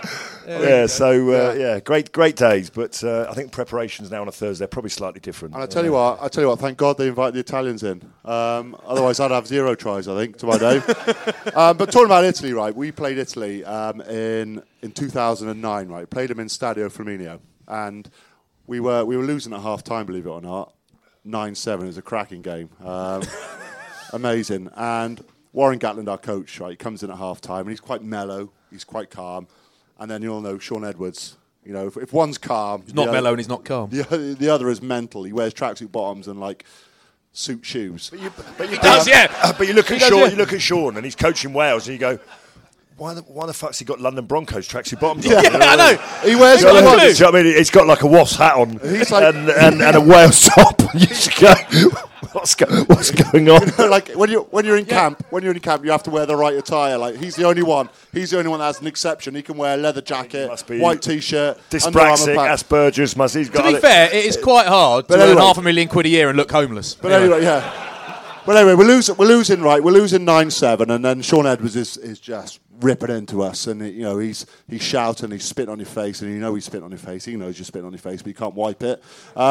Great days. But I think preparations now on a Thursday are probably slightly different.
And I tell you what, thank God they invite the Italians in. Otherwise, I'd have 0 tries, I think, to my name. But talking about Italy, right? We played Italy in 2009, right? Played them in Stadio Flaminio, and we were losing at half time, believe it or not. 9-7. It was a cracking game. Amazing. And Warren Gatland, our coach, right? He comes in at half time, and he's quite mellow. He's quite calm. And then you all know Shaun Edwards. You know, if one's calm,
he's not mellow and he's not calm.
The other is mental. He wears tracksuit bottoms and like suit shoes.
But you look at Shaun. You look at Shaun, and he's coaching Wales, and you go, why the fuck's he got London Broncos tracksuit bottoms on?
I know.
He wears.
I mean, he's got like a Wasps hat on, and a Wales top. You just go, what's going on?
You know, like when you're in camp, you have to wear the right attire. Like he's the only one. He's the only one that has an exception. He can wear a leather jacket, white t-shirt,
dyspraxic, Asperger's. He's got.
To be fair, it is quite hard to earn £500,000 a year and look homeless.
But anyway, we're losing, right? We're losing 9-7, and then Shaun Edwards is just ripping into us, and he's shouting, he's spitting on your face, and he's spitting on your face. He knows you're spitting on your face, but you can't wipe it.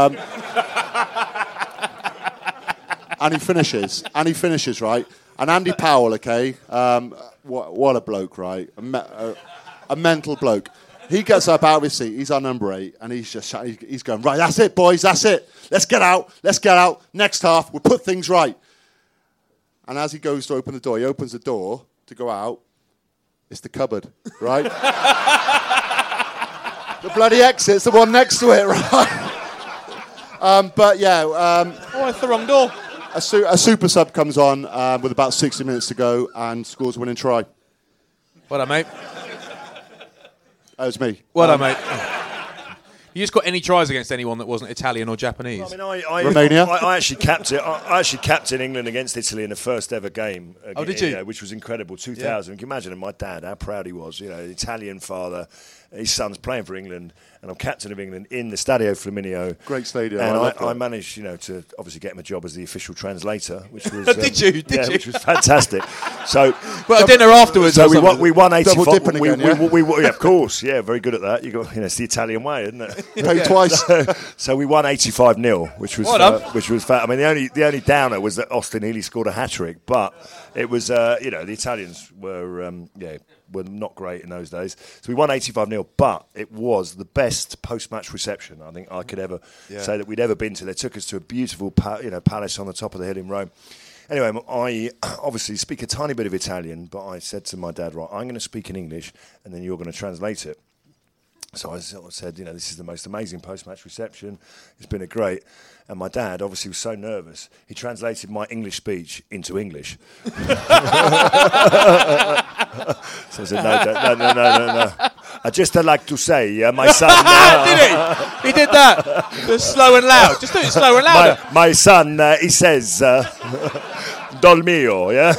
And he finishes, right? And Andy Powell, okay, what a bloke, right? A mental bloke. He gets up out of his seat. He's our number 8, and he's just shouting, he's going, right, that's it, boys, that's it. Let's get out. Next half, we'll put things right. And as he goes to open the door, he opens the door to go out. It's the cupboard, right? The bloody exit's the one next to it, right?
It's the wrong door.
A super sub comes on with about 60 minutes to go and scores a winning try.
Well done, mate.
That was me.
Well done, mate. You just got any tries against anyone that wasn't Italian or Japanese?
Romania.
I actually capped it. I actually captained England against Italy in the first ever game.
Oh, did you?
Which was incredible. 2000. Can you imagine my dad, how proud he was? Italian father, his son's playing for England, and I'm captain of England in the Stadio Flaminio.
Great stadium.
And I managed, to obviously get him a job as the official translator, which was
Did you?
Which was fantastic. So,
well, dinner afterwards.
So we won 85.
Double dipping again,
yeah, of course, yeah, very good at that. It's the Italian way, isn't it?
Pay twice.
So we won 85-0, which was fat. I mean, the only downer was that Austin Healey scored a hat trick, but it was the Italians were not great in those days. So we won 85-0, but it was the best post-match reception I think I could ever say that we'd ever been to. They took us to a beautiful palace on the top of the hill in Rome. Anyway, I obviously speak a tiny bit of Italian, but I said to my dad, right, I'm going to speak in English, and then you're going to translate it. So I said, this is the most amazing post-match reception. It's been a great. And my dad obviously was so nervous, he translated my English speech into English. So I said, no. I just like to say, my son...
Did he? He did that. Just slow and loud. Just do it slow and louder.
My son, he says, Dol mio, yeah?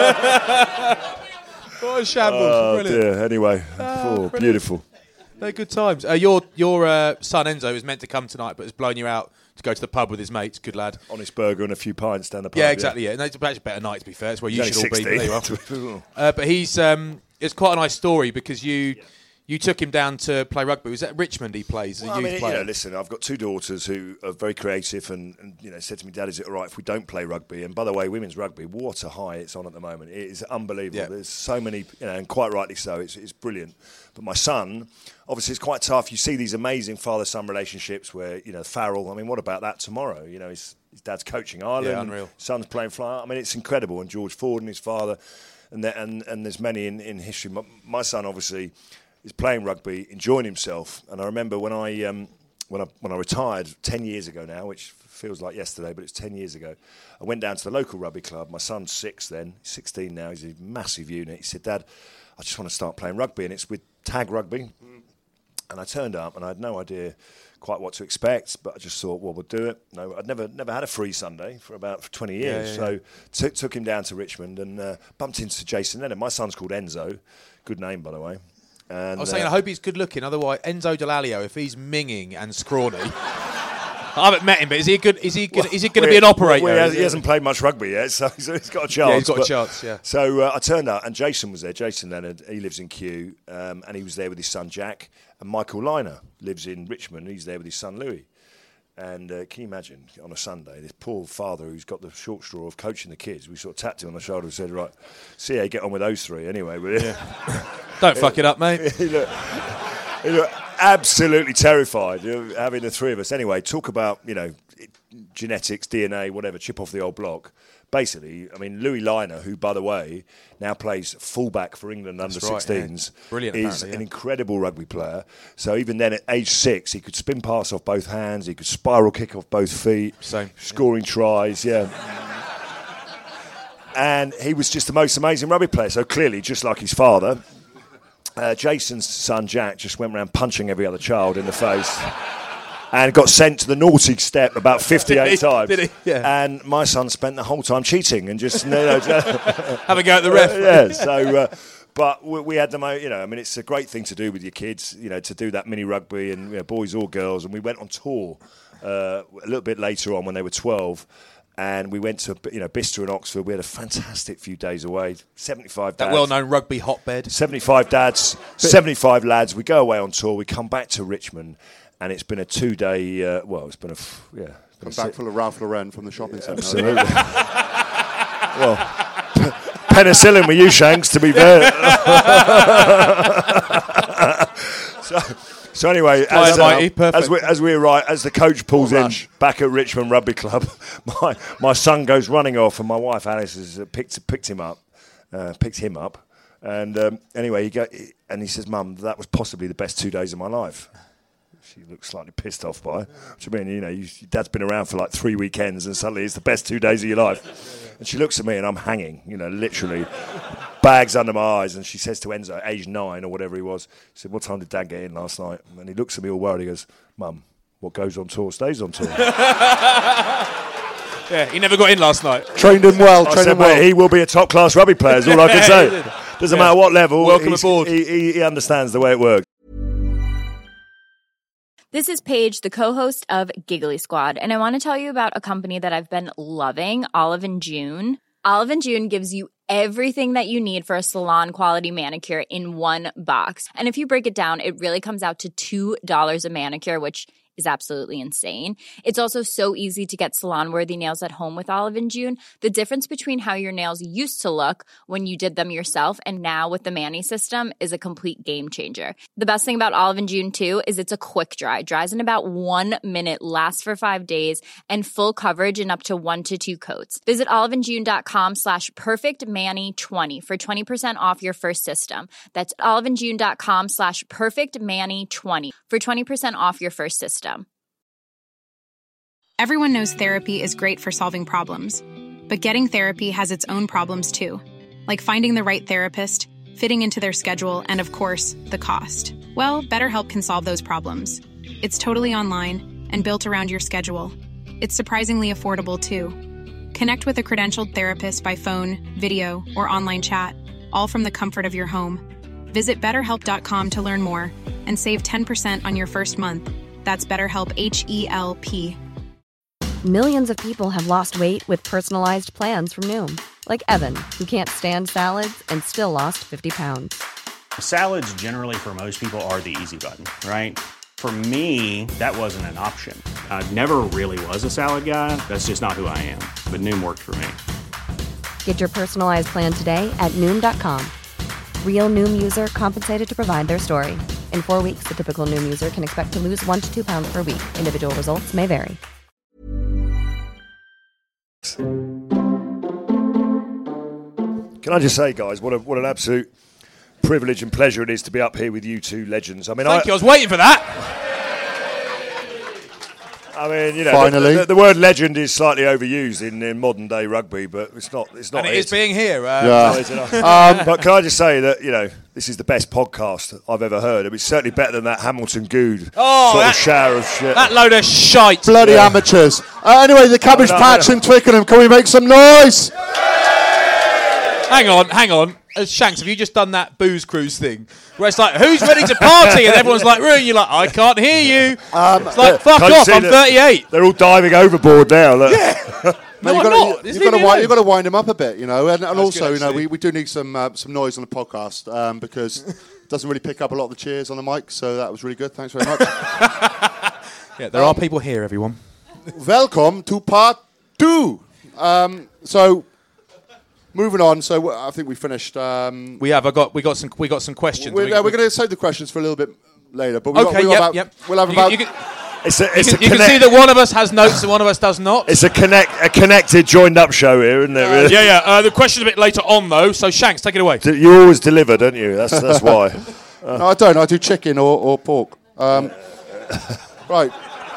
What a shambles.
Oh,
brilliant.
dear. Anyway, beautiful.
They're good times. Your son Enzo was meant to come tonight, but has blown you out to go to the pub with his mates. Good lad.
Honest burger and a few pints down the pub.
Yeah, exactly. Yeah, and it's actually a better night, to be fair. It's where you should all be. But there you are. But he's it's quite a nice story because you You took him down to play rugby. Was that Richmond he plays as a youth player?
Listen, I've got 2 daughters who are very creative and said to me, Dad, is it all right if we don't play rugby? And by the way, women's rugby, what a high it's on at the moment. It is unbelievable. Yeah. There's so many, and quite rightly so, it's brilliant. But my son, obviously it's quite tough. You see these amazing father-son relationships where, Farrell, I mean, what about that tomorrow? His dad's coaching Ireland.
Yeah, unreal.
Son's playing fly. I mean, it's incredible. And George Ford and his father, and there's many in history. My son, obviously, is playing rugby, enjoying himself. And I remember when I retired 10 years ago now, which feels like yesterday, but it's 10 years ago, I went down to the local rugby club. My son's 6 then, 16 now, he's a massive unit. He said, Dad, I just want to start playing rugby, and it's with tag rugby. And I turned up, and I had no idea quite what to expect, but I just thought, well, we'll do it. No, I'd never had a free Sunday for about 20 years. So took him down to Richmond and bumped into Jason Leonard. My son's called Enzo. Good name, by the way. And,
I was saying, I hope he's good looking. Otherwise, Enzo Delalio, if he's minging and scrawny, I haven't met him, but is he good? Is he going to be an operator?
He hasn't played much rugby yet, so he's got a chance.
Yeah, he's got a chance. Yeah.
So I turned up, and Jason was there. Jason Leonard, he lives in Kew, and he was there with his son Jack. And Michael Liner lives in Richmond. He's there with his son Louis. And can you imagine on a Sunday, this poor father who's got the short straw of coaching the kids, we sort of tapped him on the shoulder and said, right, see how you get on with those 3 anyway.
Don't fuck it up, mate.
He looked absolutely terrified, having the 3 of us. Anyway, talk about, genetics, DNA, whatever, chip off the old block. Basically, I mean, Louis Liner, who, by the way, now plays fullback for England under-16s,
Brilliant,
is an incredible rugby player. So even then, at age 6, he could spin pass off both hands, he could spiral kick off both feet, scoring tries, And he was just the most amazing rugby player. So clearly, just like his father, Jason's son Jack just went around punching every other child in the face. And got sent to the naughty step about 58 times.
Did he? Yeah.
And my son spent the whole time cheating and just...
Have a go at the ref.
So... But we had the most, I mean, it's a great thing to do with your kids, to do that mini rugby and boys or girls. And we went on tour a little bit later on when they were 12. And we went to, Bicester and Oxford. We had a fantastic few days away. 75 dads.
That well-known rugby hotbed.
75 dads, 75 lads. We go away on tour. We come back to Richmond. And it's been a 2-day,
Come back full of Ralph Lauren from the shopping centre.
Absolutely. Well, penicillin with you, Shanks, to be fair. So anyway, as we arrive, as the coach pulls in back at Richmond Rugby Club, my son goes running off, and my wife Alice has picked him up, and anyway he says, "Mum, that was possibly the best 2 days of my life." She looks slightly pissed off by it. Which I mean, your dad's been around for like 3 weekends, and suddenly it's the best 2 days of your life. And she looks at me, and I'm hanging, literally, bags under my eyes. And she says to Enzo, age 9 or whatever he was, he said, "What time did Dad get in last night?" And he looks at me all worried. He goes, "Mum, what goes on tour stays on tour."
Yeah, he never got in last night.
Trained him well.
Mate, he will be a top-class rugby player, is all I can say. Doesn't matter what level.
Welcome aboard.
He understands the way it works.
This is Paige, the co-host of Giggly Squad, and I want to tell you about a company that I've been loving, Olive & June. Olive & June gives you everything that you need for a salon-quality manicure in one box. And if you break it down, it really comes out to $2 a manicure, which is absolutely insane. It's also so easy to get salon-worthy nails at home with Olive & June. The difference between how your nails used to look when you did them yourself and now with the Mani system is a complete game changer. The best thing about Olive & June, too, is it's a quick dry. Dries in about 1 minute, lasts for 5 days, and full coverage in up to 1 to 2 coats. Visit oliveandjune.com/perfectmani20 for 20% off your first system. That's oliveandjune.com/perfectmani20 for 20% off your first system.
Everyone knows therapy is great for solving problems, but getting therapy has its own problems too, like finding the right therapist, fitting into their schedule, and of course, the cost. Well, BetterHelp can solve those problems. It's totally online and built around your schedule. It's surprisingly affordable too. Connect with a credentialed therapist by phone, video, or online chat, all from the comfort of your home. Visit BetterHelp.com to learn more and save 10% on your first month. That's BetterHelp, H-E-L-P.
Millions of people have lost weight with personalized plans from Noom. Like Evan, who can't stand salads and still lost 50 pounds.
Salads generally for most people are the easy button, right? For me, that wasn't an option. I never really was a salad guy. That's just not who I am. But Noom worked for me.
Get your personalized plan today at Noom.com. Real Noom user compensated to provide their story. In 4 weeks, the typical Noom user can expect to lose 1 to 2 pounds per week. Individual results may vary.
Can I just say, guys, what an absolute privilege and pleasure it is to be up here with you two legends. I mean,
Thank you. I was waiting for that.
I mean, you know,
Finally.
the word legend is slightly overused in modern day rugby, but it's not.
And it is being here.
But can I just say that, you know, this is the best podcast I've ever heard. I mean, it's certainly better than that Hamilton Good sort of shower of shit.
That load of shite.
Bloody amateurs. Anyway, the Cabbage Patch in Twickenham. Can we make some noise?
Hang on. Shanks, have you just done that booze cruise thing? Where it's like, who's ready to party? And everyone's like, Roo, and you're like, I can't hear you. It's like, fuck off, I'm 38.
They're all diving overboard now. Look.
Yeah.
No, you've got to wind them up a bit, you know, and also, you know, we do need some noise on the podcast because it doesn't really pick up a lot of the cheers on the mic, so that was really good. Thanks very much.
Yeah, there are people here, everyone.
Welcome to part 2. So. Moving on, so I think we finished.
We have. We got some questions.
We're going to save the questions for a little bit later, but we'll have about.
You can see that one of us has notes and one of us does not.
It's a connected, joined up show here, isn't it? Really?
Yeah. The question's a bit later on though. So Shanks, take it away.
You always deliver, don't you? That's why.
No, I don't. I do chicken or pork. Right.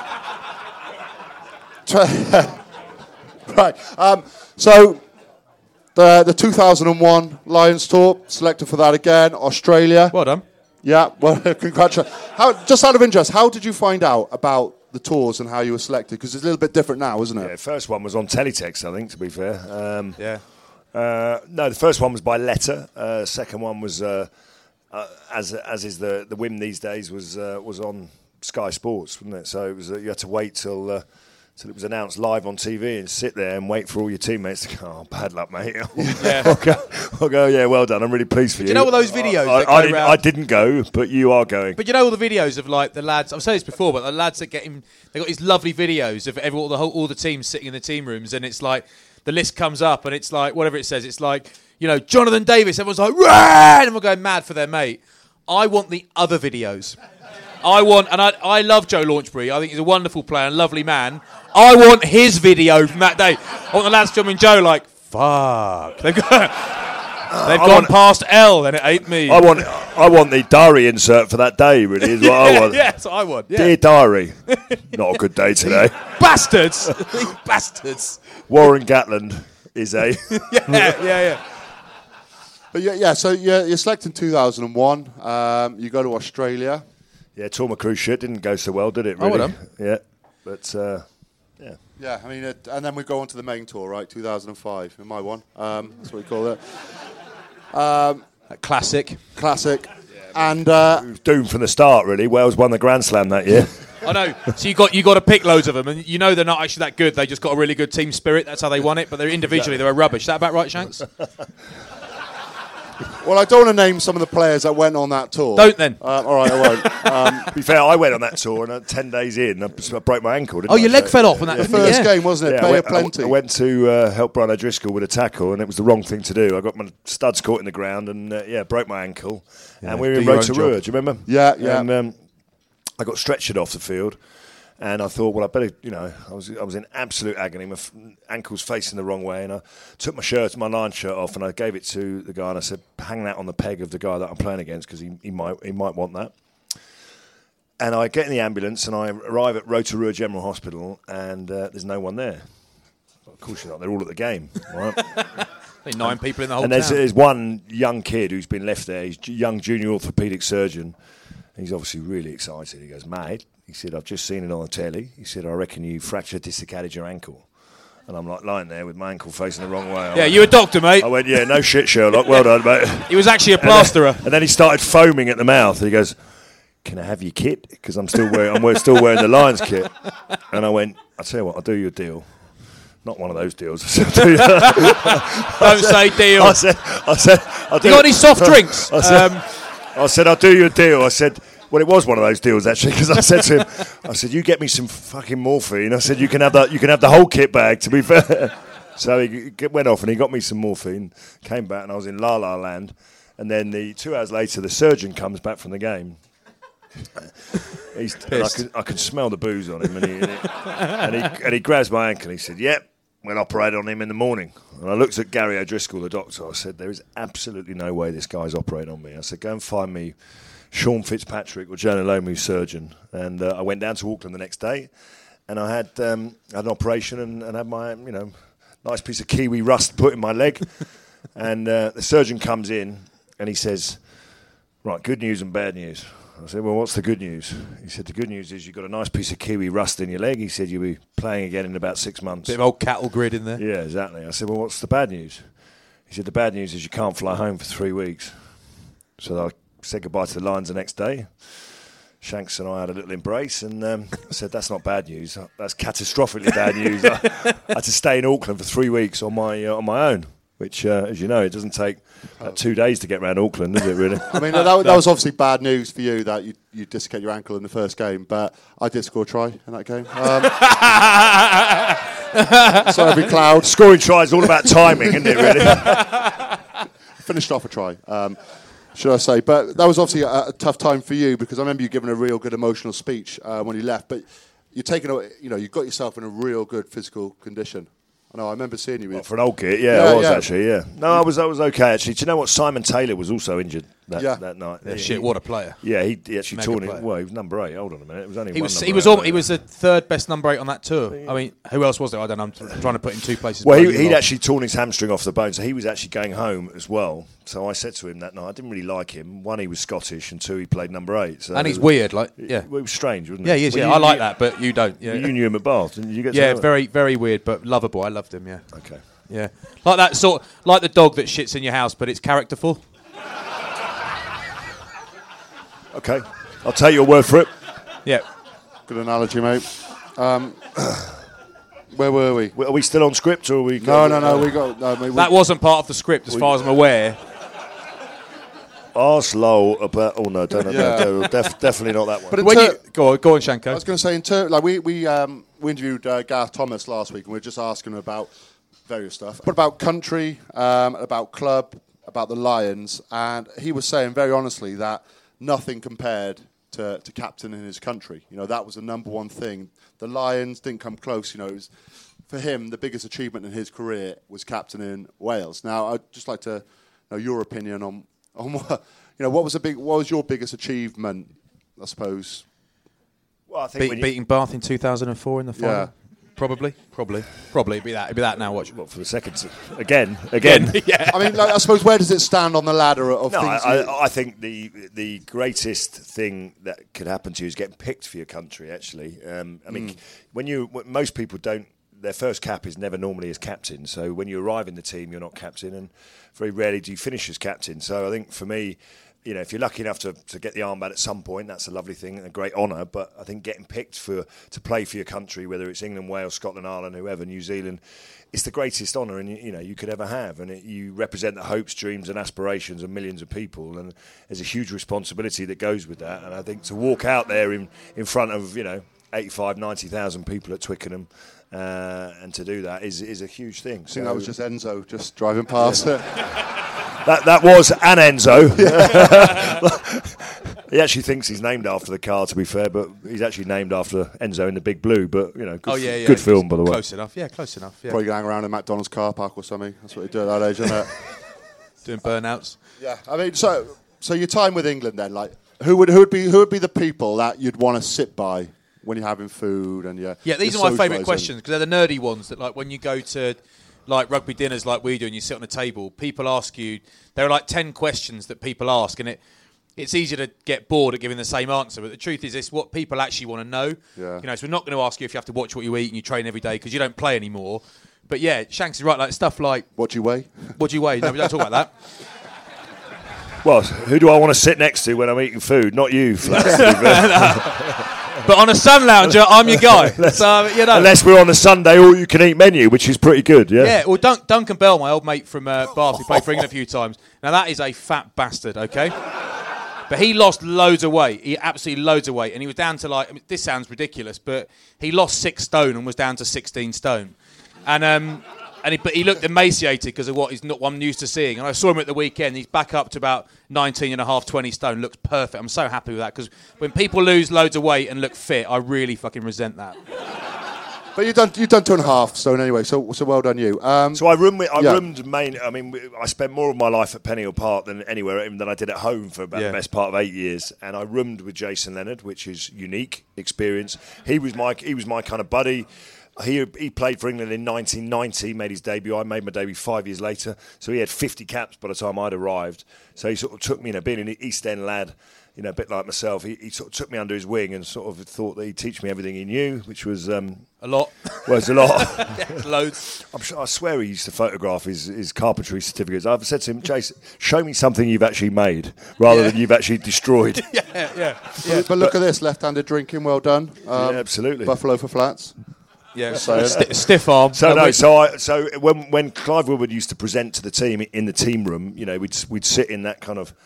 Right. So. The 2001 Lions Tour, selected for that again, Australia.
Well done.
Yeah, well, congratulations. Just out of interest, how did you find out about the tours and how you were selected? Because it's a little bit different now, isn't it?
Yeah, the first one was on Teletext, I think, to be fair. No, the first one was by letter. Second one was, as is the whim these days, was on Sky Sports, wasn't it? So it was you had to wait till it was announced live on TV and sit there and wait for all your teammates to go, oh, bad luck, mate. I'll go, yeah, well done. I'm really pleased for you.
Do you know all those videos
I didn't go, but you are going.
But you know all the videos of like the lads, I've said this before, but the lads that get him, they got these lovely videos of all the teams sitting in the team rooms, and it's like the list comes up and it's like, whatever it says, it's like, you know, Jonathan Davis, everyone's like, Rah! And we're going mad for their mate. I want the other videos. I love Joe Launchbury. I think he's a wonderful player and lovely man. I want his video from that day. I want the lads filming Joe like, fuck. They've gone past L and it ain't me.
I want the diary insert for that day, really, is what I want.
Yeah, that's what I want. Yeah.
Dear diary, not a good day today.
Bastards. Bastards.
Warren Gatland is a...
Yeah.
But yeah, so you're selected in 2001. You go to Australia.
Yeah, tore my cruise shit. Didn't go so well, did it, really?
Oh, well done.
Yeah, but... yeah.
Yeah, I mean, and then we go on to the main tour, right? 2005, in my one. That's what we call it.
Classic.
Yeah. And
it was doomed from the start, really. Wales won the Grand Slam that year.
I know. So you got to pick loads of them, and you know they're not actually that good. They just got a really good team spirit. That's how they won it. But they're individually they were rubbish. Is that about right, Shanks?
Well, I don't want to name some of the players that went on that tour.
Don't then.
All right, I won't.
To be fair, I went on that tour, and 10 days in, I broke my ankle, didn't I?
Oh, your leg fell off on that.
The first game, wasn't it? Bay of Plenty.
I went to help Brian O'Driscoll with a tackle, and it was the wrong thing to do. I got my studs caught in the ground, and broke my ankle. Yeah, and we were in Rotorua. Do you remember?
Yeah.
And I got stretchered off the field. And I thought, well, I better, I was in absolute agony. My ankle's facing the wrong way. And I took my Lions shirt off and I gave it to the guy and I said, hang that on the peg of the guy that I'm playing against because he might want that. And I get in the ambulance and I arrive at Rotorua General Hospital and there's no one there. Well, of course you're not. They're all at the game. Right?
9 people in the whole
town. And there's one young kid who's been left there. He's a young junior orthopaedic surgeon. He's obviously really excited. He goes, mate, he said, I've just seen it on the telly. He said, I reckon you fractured, dislocated your ankle. And I'm like lying there with my ankle facing the wrong way.
You a doctor, mate.
I went, yeah, no shit, Sherlock. Well done, mate.
He was actually a plasterer.
And then he started foaming at the mouth. And he goes, can I have your kit? Because I'm still wearing the Lions kit. And I went, I'll tell you what, I'll do you a deal. Not one of those deals.
Don't say deal.
I said,
you got any soft drinks?
I said, I'll do you a deal. I said, well, it was one of those deals, actually, because I said to him, I said, you get me some fucking morphine. I said, you can have the whole kit bag, to be fair. So he went off and he got me some morphine, came back, and I was in La La Land. And then 2 hours later, the surgeon comes back from the game. I can smell the booze on him, and he grabs my ankle and he said, yep, we'll operate on him in the morning. And I looked at Gary O'Driscoll, the doctor. I said, there is absolutely no way this guy's operating on me. I said, go and find me Sean Fitzpatrick or Jonah Lomu, surgeon. And I went down to Auckland the next day, and I had an operation and had my nice piece of kiwi rust put in my leg. And the surgeon comes in and he says, right, good news and bad news. I said, well, what's the good news? He said, the good news is you've got a nice piece of kiwi rust in your leg. He said, you'll be playing again in about 6 months.
Bit of old cattle grid in there.
Yeah, exactly. I said, well, what's the bad news? He said, the bad news is you can't fly home for 3 weeks. So I said goodbye to the Lions the next day. Shanks and I had a little embrace, and I said, that's not bad news. That's catastrophically bad news. I had to stay in Auckland for 3 weeks on my own, which, as you know, it doesn't take 2 days to get around Auckland, does it, really?
I mean, that was obviously bad news for you that you dislocate your ankle in the first game, but I did score a try in that game. So every cloud.
Scoring tries is all about timing, isn't it, really?
Finished off a try, should I say. But that was obviously a tough time for you, because I remember you giving a real good emotional speech when you left, but you're taking, you got yourself in a real good physical condition. I know, I remember seeing you.
For an old kid, I was actually. No, I was okay, actually. Do you know what? Simon Taylor was also injured that night.
Yeah, what a player.
Yeah, he actually tore it. Well, he was number 8. Hold on a minute. It was only
he was the third best number 8 on that tour. I mean, who else was there? I don't know. I'm trying to put in 2 places.
Well, he'd actually torn his hamstring off the bone, so he was actually going home as well. So I said to him that night, I didn't really like him. 1, he was Scottish, and 2, he played number 8. So
and he's weird, Well,
it was strange, wasn't
it?
Yeah,
he is. I like that, but you don't. Yeah.
You knew him at Bath, didn't you?
Very, very weird, but lovable. I loved him. Yeah.
Okay.
Yeah, like that sort, like the dog that shits in your house, but it's characterful.
Okay, I'll take your word for it.
Yeah,
good analogy, mate. Where were we?
Are we still on script, or are we?
No. We got.
That wasn't part of the script, as far as I'm aware.
Arslow about. Oh no, definitely not that one.
But
when go on, Shanko.
I was going to say, we interviewed Gareth Thomas last week, and we were just asking him about various stuff. What about country, about club, about the Lions, and he was saying very honestly that nothing compared to captaining his country. That was the number one thing. The Lions didn't come close. It was, for him, the biggest achievement in his career was captaining Wales. Now, I'd just like to know your opinion on what what was your biggest achievement, I suppose.
Well, I think beating Bath in 2004 in the final. Yeah. Probably. It'd be that now. Watch.
What, for the second? Again.
Yeah. I mean, I suppose, where does it stand on the ladder of things?
I think the greatest thing that could happen to you is getting picked for your country. Actually, I mean, most people don't. Their first cap is never normally as captain. So when you arrive in the team, you're not captain, and very rarely do you finish as captain. So I think for me, if you're lucky enough to get the armband at some point, that's a lovely thing and a great honour. But I think getting picked to play for your country, whether it's England, Wales, Scotland, Ireland, whoever, New Zealand, it's the greatest honour and you could ever have. And you represent the hopes, dreams, and aspirations of millions of people. And there's a huge responsibility that goes with that. And I think to walk out there in front of 85, 90,000 people at Twickenham. And to do that is a huge thing.
I think that was just Enzo just driving past it.
That was an Enzo. He actually thinks he's named after the car, to be fair, but he's actually named after Enzo in The Big Blue. But good film, by the way.
Close enough. Yeah.
Probably hang around in McDonald's car park or something. That's what you do at that age, isn't it?
Doing burnouts.
Yeah. I mean, so your time with England then, like, who would be the people that you'd want to sit by when you're having food and
these are my favourite questions, because they're the nerdy ones that, like, when you go to like rugby dinners like we do and you sit on a table, people ask you, there are like 10 questions that people ask, and it's easy to get bored at giving the same answer, but the truth is it's what people actually want to know. So we're not going to ask you if you have to watch what you eat and you train every day, because you don't play anymore. But yeah, Shanks is right, like stuff like,
what do you weigh?
No, we don't talk about that.
Well, who do I want to sit next to when I'm eating food? Not you, Flash.
But on a sun lounger, I'm your guy. So,
unless we're on a Sunday all-you-can-eat menu, which is pretty good, yeah?
Yeah, well, Duncan Bell, my old mate from Bath, who played for England a few times. Now, that is a fat bastard, okay? But he lost loads of weight. He absolutely loads of weight. And he was down to this sounds ridiculous, but he lost 6 stone and was down to 16 stone. And but he looked emaciated because of what I'm used to seeing. And I saw him at the weekend. He's back up to about 19 and a half, 20 stone. Looks perfect. I'm so happy with that because when people lose loads of weight and look fit, I really fucking resent that.
But you've done 2.5 stone anyway, so well done you.
So I roomed mainly. I mean, I spent more of my life at Penny Hill Park than anywhere, even than I did at home for about the best part of 8 years. And I roomed with Jason Leonard, which is unique experience. He was my kind of buddy. He played for England in 1990, made his debut. I made my debut 5 years later. So he had 50 caps by the time I'd arrived. So he sort of took me, being an East End lad, a bit like myself, he sort of took me under his wing and sort of thought that he'd teach me everything he knew, which was...
a lot.
Well, it's a lot.
Loads.
I swear he used to photograph his carpentry certificates. I've said to him, Jason, show me something you've actually made rather than you've actually destroyed.
But look at this, left-handed drinking, well done.
Absolutely.
Buffalo for flats.
Yeah, stiff arm.
So when Clive Woodward used to present to the team in the team room, we'd sit in that kind of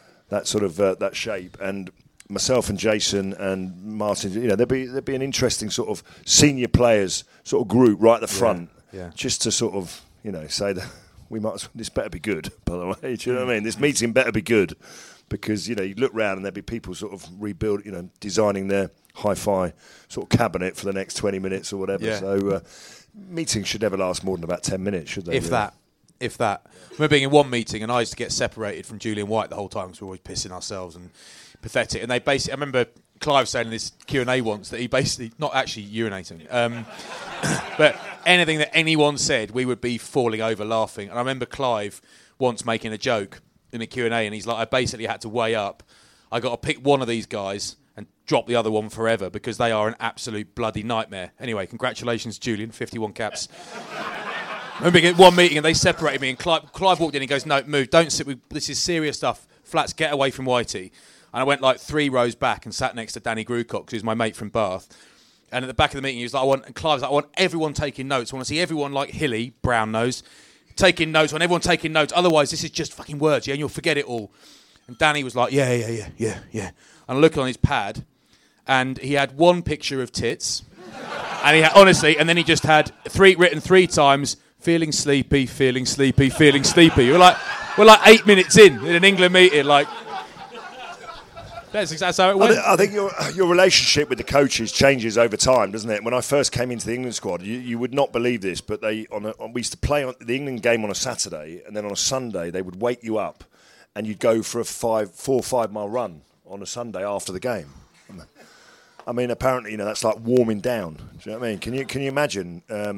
that shape, and myself and Jason and Martin, there'd be an interesting sort of senior players sort of group right at the front, just to sort of say that this better be good. By the way, do you know what I mean? This meeting better be good because you look round and there'd be people sort of designing their hi-fi sort of cabinet for the next 20 minutes or whatever. Yeah. So meetings should never last more than about 10 minutes, should they?
If that. I remember being in one meeting and I used to get separated from Julian White the whole time because we were always pissing ourselves and pathetic. And I remember Clive saying in this Q&A once that he basically, not actually urinating, but anything that anyone said, we would be falling over laughing. And I remember Clive once making a joke in a Q&A and he's like, I basically had to weigh up. I got to pick one of these guys and drop the other one forever because they are an absolute bloody nightmare. Anyway, congratulations, Julian, 51 caps. I remember being at one meeting and they separated me and Clive walked in and he goes, no, move, don't sit with, this is serious stuff. Flats, get away from Whitey. And I went 3 rows back and sat next to Danny Grucock, who's my mate from Bath. And at the back of the meeting, he was like, Clive was like, I want everyone taking notes. I want to see everyone like Hilly, brown nose, taking notes. I want everyone taking notes. Otherwise, this is just fucking words, and you'll forget it all. And Danny was like, yeah. And I looked on his pad and he had one picture of tits. And he had, honestly, and then he just had written 3 times, feeling sleepy. We're like 8 minutes in an England meeting, that's how it went.
I think your relationship with the coaches changes over time, doesn't it? When I first came into the England squad, you would not believe this, but we used to play on the England game on a Saturday, and then on a Sunday they would wake you up, and you'd go for a 4 or 5 mile run on a Sunday after the game. I mean, apparently, that's like warming down. Do you know what I mean? Can you imagine?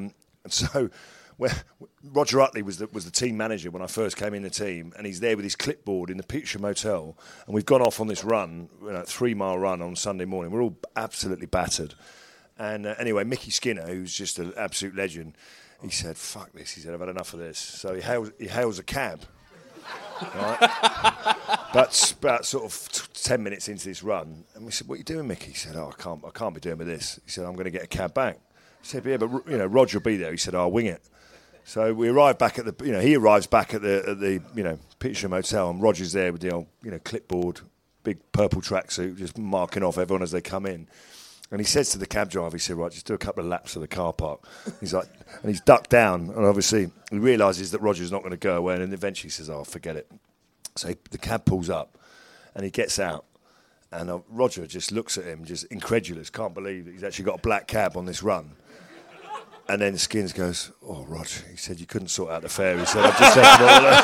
Roger Utley was the team manager when I first came in the team, and he's there with his clipboard in the Petersham Hotel, and we've gone off on this run, 3 mile run on Sunday morning. We're all absolutely battered. And anyway, Mickey Skinner, who's just an absolute legend, he said, fuck this. He said, I've had enough of this. So he hails a cab. Right? But about sort of 10 minutes into this run, and we said, what are you doing, Mickey? He said, I can't be doing with this. He said, I'm going to get a cab back. He said, yeah, but Roger will be there. He said, I'll wing it. So we arrived back at he arrives back at the Petersham Hotel, and Roger's there with the old, clipboard, big purple tracksuit, just marking off everyone as they come in. And he says to the cab driver, he said, right, just do a couple of laps of the car park. He's like, and he's ducked down, and obviously he realises that Roger's not going to go away, and then eventually he says, oh, forget it. So the cab pulls up, and he gets out, and Roger just looks at him, just incredulous, can't believe that he's actually got a black cab on this run. And then Skins goes, oh, Roger, he said, you couldn't sort out the fare. He said, I've just said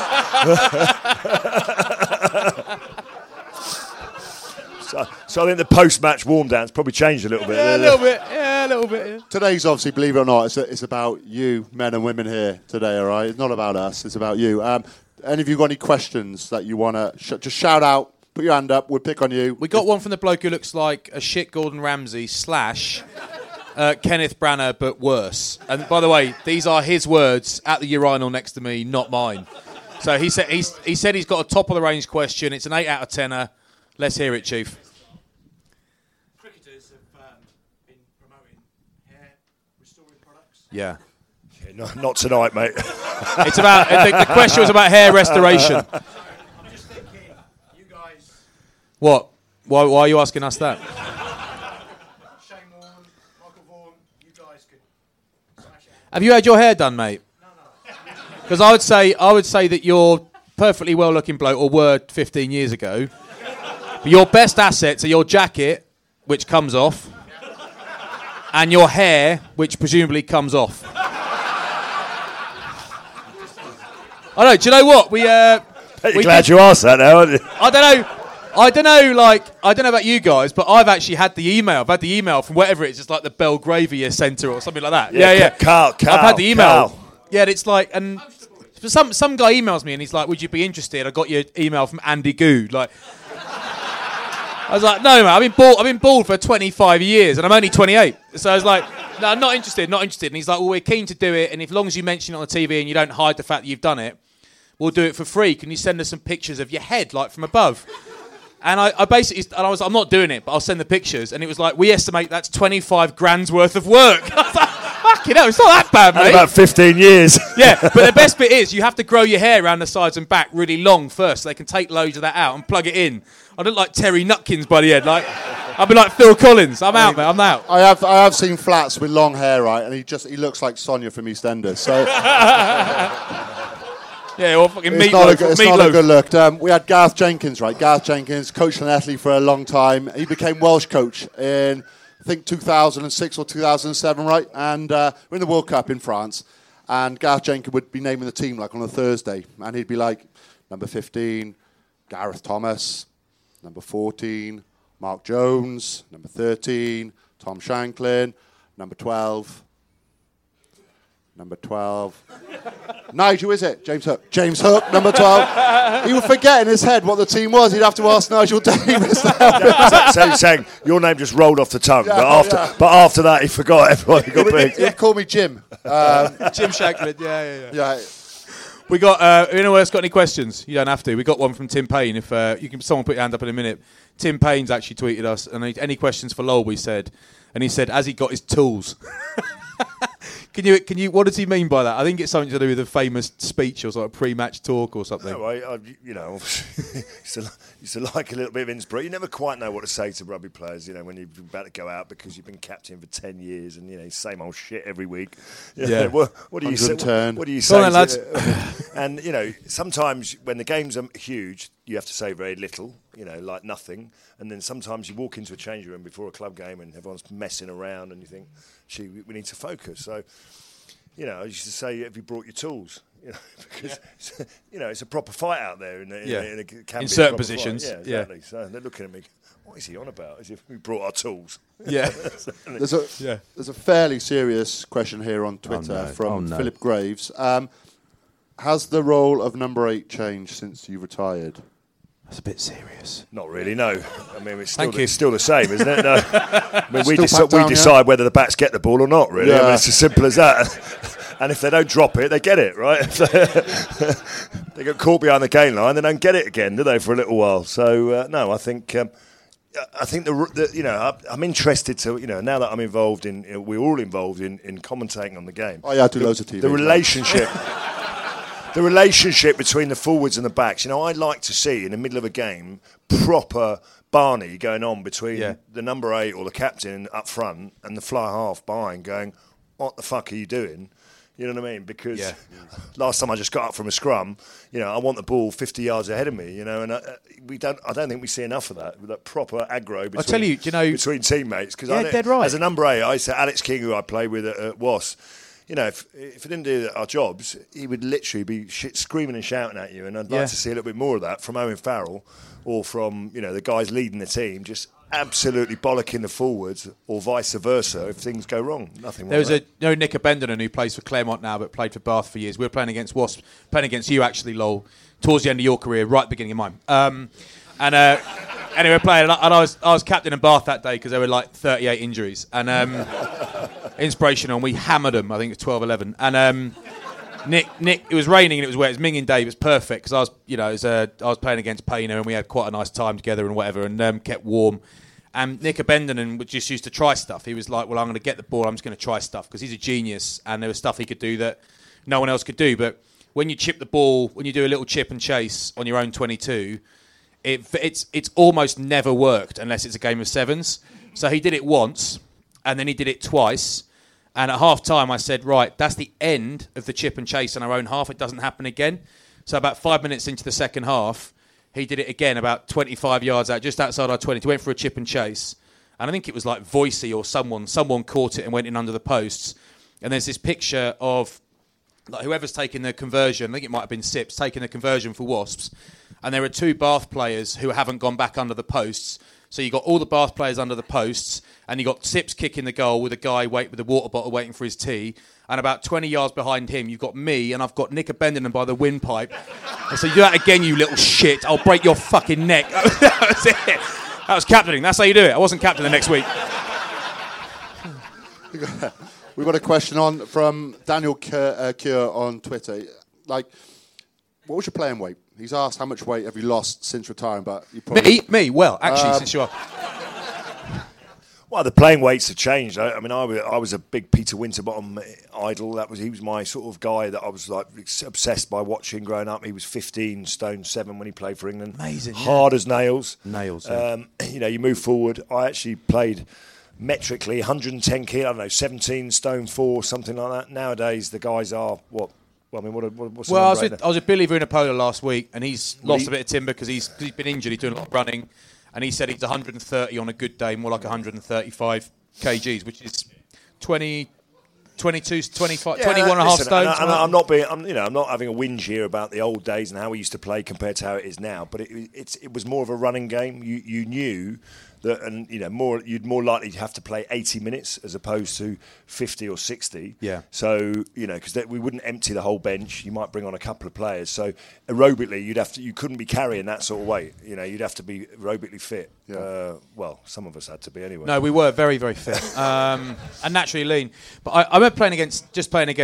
all that. So I think the post-match warm-down's probably changed a little bit.
Yeah, a little bit. Yeah.
Today's obviously, believe it or not, it's about you, men and women here today, all right? It's not about us, it's about you. Any of you got any questions that you want to just shout out, put your hand up, we'll pick on you.
We got one from the bloke who looks like a shit Gordon Ramsay / Kenneth Branagh, but worse. And by the way, these are his words at the urinal next to me, not mine. So he said he's got a top of the range question. It's an 8 out of 10. Let's hear it, Chief.
Cricketers have been promoting hair restoring products.
Yeah.
Not tonight, mate.
It's about the question was about hair restoration.
I'm just thinking, you guys
What? Why are you asking us that?
Shane Warne, Michael Vaughan, you guys could smash it.
Have you had your hair done, mate? Because I would say that you're perfectly well-looking bloke, or were 15 years ago. But your best assets are your jacket, which comes off, and your hair, which presumably comes off. I know. Do you know what
You're glad you asked that now, aren't you?
I don't know about you guys, but I've actually had the email. I've had the email from whatever it is, just like the Belgravia Centre or something like that. Yeah.
Carl,
I've had the email.
Carl.
Yeah, it's like, and some guy emails me and he's like, "Would you be interested?" I got your email from Andy Good. Like, I was like, "No, man, I've been bald for 25 years and I'm only 28." So I was like, "No, I'm not interested." And he's like, "Well, we're keen to do it, and as long as you mention it on the TV and you don't hide the fact that you've done it, we'll do it for free. Can you send us some pictures of your head, like from above?" And I basically, and I was like, "I'm not doing it, but I'll send the pictures." And it was like, "We estimate that's 25 grand's worth of work." I was like, fucking hell, it's not that bad, mate.
About 15 years.
Yeah, but the best bit is you have to grow your hair around the sides and back really long first so they can take loads of that out and plug it in. I look like Terry Nutkins by the end. Like, I'll be like Phil Collins. I'm out, mate. I'm out.
I have seen flats with long hair, right, and he looks like Sonia from EastEnders. So
yeah, or fucking
it's not a good look. We had Gareth Jenkins, right? Gareth Jenkins coached Llanelli for a long time. He became Welsh coach in, I think, 2006 or 2007, right? And we're in the World Cup in France, and Gareth Jenkins would be naming the team like on a Thursday, and he'd be like, number 15, Gareth Thomas, number 14, Mark Jones, number 13, Tom Shanklin, number 12. Nigel, is it? James Hook, number 12. He would forget in his head what the team was. He'd have to ask Nigel Davis.
So you're saying your name just rolled off the tongue, but after that he forgot everyone. He got big.
He'd call me Jim.
Jim Shanklin, yeah. We got, anyone else got any questions? You don't have to. We got one from Tim Payne. If someone put your hand up in a minute. Tim Payne's actually tweeted us, and any questions for Lowell, we said. And he said, has he got his tools? Can you? What does he mean by that? I think it's something to do with a famous speech or sort of pre-match talk or something.
No, I used to like a little bit of inspiration. You never quite know what to say to rugby players, when you're about to go out because you've been captain for 10 years and same old shit every week.
Yeah.
What do you say? What do you say?
Go on, lads.
And sometimes when the games are huge, you have to say very little, like nothing. And then sometimes you walk into a changing room before a club game and everyone's messing around and you think, gee, we need to focus. So, I used to say, have you brought your tools? Because, it's a proper fight out there. In
certain positions.
Fight. Yeah, exactly. So they're looking at me, what is he on about? As if we brought our tools.
Yeah.
There's a fairly serious question here on Twitter from Philip Graves. Has the role of number 8 changed since you retired?
That's a bit serious.
Not really, no. I mean, it's still the same, isn't it? No. I mean, we decide whether the backs get the ball or not, really. Yeah. I mean, it's as simple as that. And if they don't drop it, they get it, right? They get caught behind the gain line, they don't get it again, do they, for a little while? So, no, I think I'm interested to, now that I'm involved in, we're all involved in commentating on the game.
Oh, yeah, I do loads of TV.
The relationship... The relationship between the forwards and the backs. I'd like to see in the middle of a game proper Barney going on between the number 8 or the captain up front and the fly half behind going, what the fuck are you doing? You know what I mean? Because last time I just got up from a scrum, I want the ball 50 yards ahead of me, and I don't think we see enough of that proper aggro between teammates. Because as a number 8, I said Alex King, who I played with at WAS, if we didn't do our jobs, he would literally be screaming and shouting at you. And I'd like to see a little bit more of that from Owen Farrell or from, the guys leading the team, just absolutely bollocking the forwards or vice versa if things go wrong. Nothing wrong.
There was Nick Abendon who plays for Claremont now but played for Bath for years. We were playing against Wasps, playing against you actually, Lowell, towards the end of your career, right at the beginning of mine. Anyway, playing, and I was captain in Bath that day because there were like 38 injuries, and inspirational. And we hammered them. I think it was 12-11. And Nick, it was raining and it was wet. It was minging day. It was perfect because I was playing against Payner and we had quite a nice time together and whatever, and kept warm. And Nick Abendon just used to try stuff. He was like, "Well, I'm going to get the ball. I'm just going to try stuff," because he's a genius, and there was stuff he could do that no one else could do. But when you chip the ball, when you do a little chip and chase on your own 22. it's almost never worked unless it's a game of sevens. So he did it once, and then he did it twice. And at half time, I said, right, that's the end of the chip and chase in our own half. It doesn't happen again. So about 5 minutes into the second half, he did it again about 25 yards out, just outside our 20. He went for a chip and chase. And I think it was like Voicey or someone caught it and went in under the posts. And there's this picture of like whoever's taking the conversion, I think it might have been Sips, taking the conversion for Wasps. And there are two Bath players who haven't gone back under the posts. So you got all the Bath players under the posts, and you got Sips kicking the goal with a guy with a water bottle waiting for his tea. And about 20 yards behind him, you've got me, and I've got Nick Abendinen by the windpipe. I said, "Do that again, you little shit! I'll break your fucking neck." That was it. That was captaining. That's how you do it. I wasn't captain the next week.
We've got a question on from Daniel Cure on Twitter. Like, what was your playing weight? He's asked how much weight have you lost since retiring, but you probably...
Me? Well, actually, since you are...
Well, the playing weights have changed. I mean, I was a big Peter Winterbottom idol. He was my sort of guy that I was like obsessed by watching growing up. He was 15 stone 7 when he played for England.
Amazing,
hard as nails.
Nails. Yeah.
You move forward. I actually played metrically 110 kilo. I don't know, 17 stone 4, something like that. Nowadays, the guys are what? Well, I mean, what's the
I was with Billy Vunipola last week, and he's lost a bit of timber because he's been injured. He's doing a lot of running. And he said he's 130 on a good day, more like 135 kgs, which is 22, 25, 21 and a half stones.
I'm not having a whinge here about the old days and how we used to play compared to how it is now. But it was more of a running game. You knew that, and you'd more likely have to play 80 minutes as opposed to 50 or 60.
Yeah.
So because we wouldn't empty the whole bench. You might bring on a couple of players. So aerobically, you couldn't be carrying that sort of weight. You'd have to be aerobically fit. Yeah. Well, some of us had to be anyway.
No, we were very, very fit and naturally lean. But I remember playing against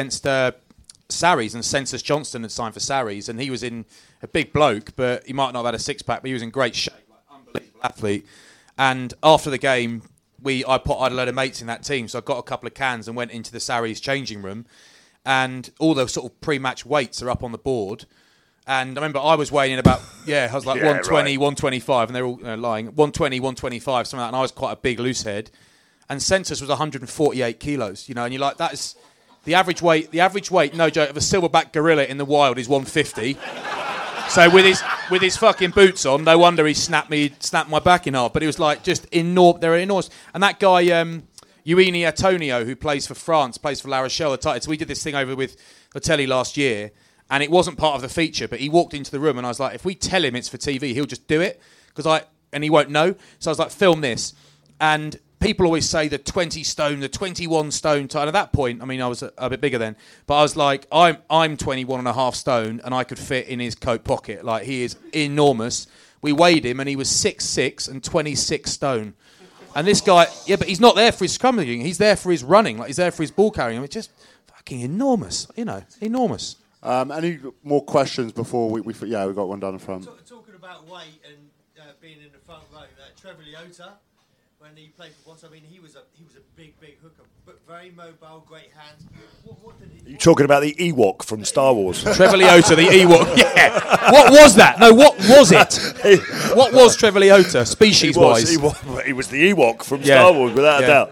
Sarries, and Census Johnston had signed for Sarries, and he was in a big bloke, but he might not have had a six-pack, but he was in great shape, like unbelievable athlete. And after the game, I had a load of mates in that team, so I got a couple of cans and went into the Sarries changing room, and all the sort of pre-match weights are up on the board. And I remember I was weighing in about, I was like 120, right. 125, and they're all lying. 120, 125, something like that, and I was quite a big loose head. And Census was 148 kilos, and you're like, that is... The average weight, no joke, of a silverback gorilla in the wild is 150. So with his fucking boots on, no wonder he snapped my back in half. But it was like just enormous. They're enormous. And that guy, Eugenie Antonio, who plays for France, plays for La Rochelle, the Titans. So we did this thing over with Otelli last year, and it wasn't part of the feature. But he walked into the room, and I was like, if we tell him it's for TV, he'll just do it and he won't know. So I was like, film this, and. People always say the 20 stone, the 21 stone type. At that point, I mean, I was a bit bigger then, but I was like, I'm 21 and a half stone, and I could fit in his coat pocket. Like, he is enormous. We weighed him, and he was 6'6" and 26 stone. And this guy, but he's not there for his scrummaging. He's there for his running. Like, he's there for his ball carrying. I mean, just fucking enormous. Enormous.
Any more questions before we got one down in front.
Talking about weight and being in the front row, Trevor Leota. When he played for Wasps, I mean, he was a big hooker, but very mobile, great hands. What did he?
You're talking about the Ewok from Star Wars.
Trevor Leota, the Ewok. Yeah. What was that? No, what was it? What was Trevor Leota, species-wise?
He was the Ewok from Star Wars, without a doubt.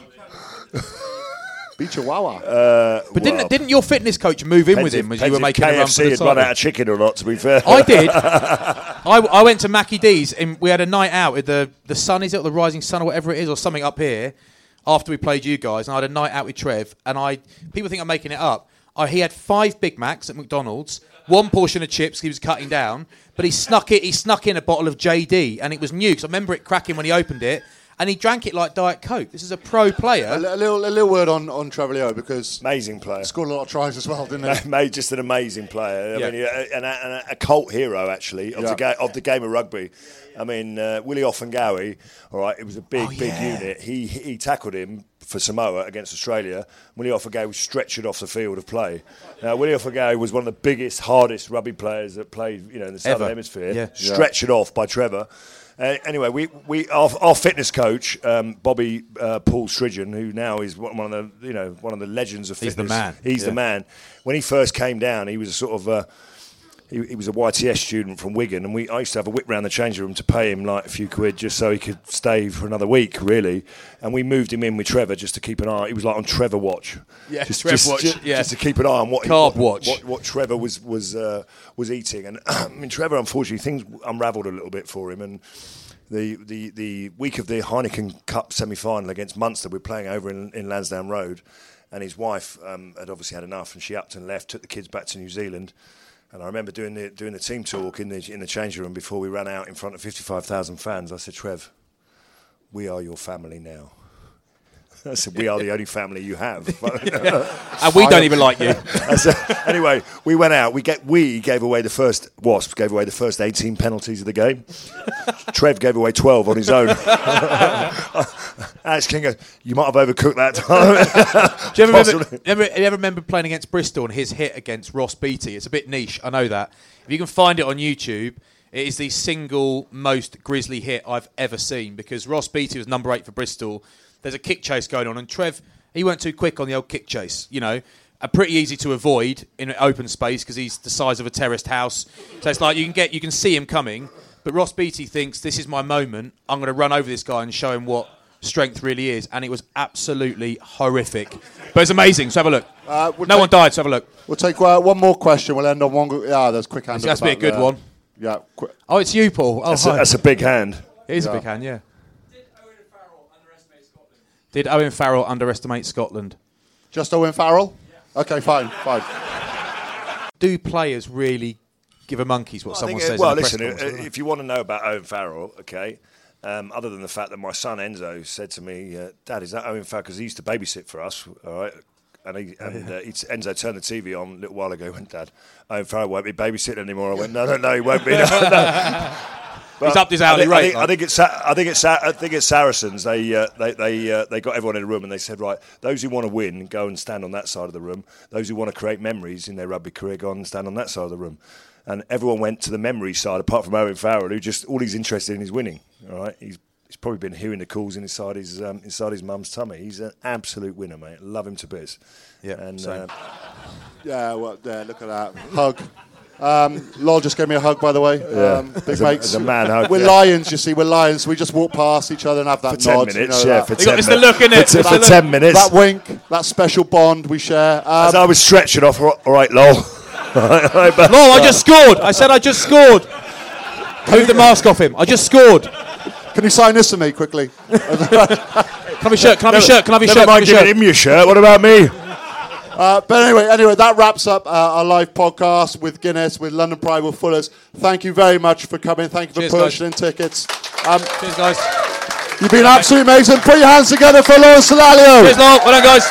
Chihuahua.
But didn't your fitness coach move in with him as you were making a run for the
KFC had run out of chicken or not, to be fair.
I did. I went to Mackie D's, and we had a night out with the Sun, is it, or the Rising Sun, or whatever it is, or something up here, after we played you guys, and I had a night out with Trev, and people think I'm making it up. He had 5 Big Macs at McDonald's, 1 portion of chips he was cutting down, but he snuck in a bottle of JD, and it was new, because I remember it cracking when he opened it, and he drank it like Diet Coke. This is a pro player.
A little word on Trevor Leota, because
amazing player.
Scored a lot of tries as well, didn't he?
Made just an amazing player. I mean, and a cult hero actually of the game of rugby. I mean, Willie Offengawi. All right, it was a big unit. He tackled him for Samoa against Australia. Willie Offengawi was stretchered off the field of play. Now, Willie Offengawi was one of the biggest, hardest rugby players that played, in the Southern Hemisphere. Yeah. Stretchered off by Trevor. Anyway, our fitness coach, Bobby Paul Stridgen, who now is one of the legends of fitness.
He's the man.
He's the man. When he first came down, he was a sort of he was a YTS student from Wigan, and I used to have a whip round the changing room to pay him like a few quid just so he could stay for another week, really. And we moved him in with Trevor just to keep an eye. He was like on Trevor Watch.
Yeah,
just to keep an eye on what Trevor was eating. And I mean, Trevor, unfortunately, things unravelled a little bit for him. And the week of the Heineken Cup semi-final against Munster, we're playing over in Lansdowne Road, and his wife had obviously had enough, and she upped and left, took the kids back to New Zealand. And I remember doing the team talk in the changing room before we ran out in front of 55,000 fans. I said, Trev, we are your family now. I said, we are the only family you have.
And we don't even like you.
Anyway, we went out. We gave away the first, Wasps gave away the first 18 penalties of the game. Trev gave away 12 on his own. Alex King goes, you might have overcooked that time.
Do you ever remember playing against Bristol and his hit against Ross Beattie? It's a bit niche, I know that. If you can find it on YouTube, it is the single most grisly hit I've ever seen, because Ross Beattie was number 8 for Bristol. There's a kick chase going on, and Trev, he weren't too quick on the old kick chase, you know. Pretty easy to avoid in an open space because he's the size of a terraced house. So it's like you can see him coming, but Ross Beattie thinks, this is my moment, I'm going to run over this guy and show him what strength really is, and it was absolutely horrific. But it's amazing, so have a look. No one died, so have a look.
We'll take one more question, we'll end on one. There's quick hand.
That's be a good one.
Yeah.
Oh, it's you, Paul. Oh,
that's a big hand.
It is a big hand, yeah. Did Owen Farrell underestimate Scotland?
Just Owen Farrell? Yeah. Okay, fine.
Do players really give a monkeys what someone says?
Well, listen, if you want to know about Owen Farrell, okay, other than the fact that my son Enzo said to me, Dad, is that Owen Farrell? Because he used to babysit for us, all right? Enzo turned the TV on a little while ago and went, Dad, Owen Farrell won't be babysitting anymore. I went, no, he won't be. No.
He's upped his hourly rate.
I think it's Saracens. They got everyone in a room and they said, right, those who want to win, go and stand on that side of the room. Those who want to create memories in their rugby career, go and stand on that side of the room. And everyone went to the memory side, apart from Owen Farrell, who just all he's interested in is winning. All right, he's probably been hearing the calls inside his mum's tummy. He's an absolute winner, mate. Love him to bits.
Yeah,
and
look at that hug. Lol just gave me a hug, by the way. Big mates.
As a man hug.
We're lions, you see. We're lions. We just walk past each other and have that
for
nod.
10 minutes,
you know,
for 10 minutes.
The look in it.
For 10 minutes.
That wink, that special bond we share.
As I was stretching off, all right, Lol.
Lol, I just scored. I said I just scored. Move the mask off him. I just scored.
Can you sign this for me quickly?
Can I have your shirt? Can I have your shirt? Can I have your shirt?
Never mind giving him your shirt. What about me?
But anyway, that wraps up our live podcast with Guinness, with London Pride, with Fullers. Thank you very much for coming. Thank you for purchasing tickets.
Cheers, guys.
You've been absolutely amazing. Put your hands together for Lawrence Salalio.
Cheers, Lawrence. Well done, guys.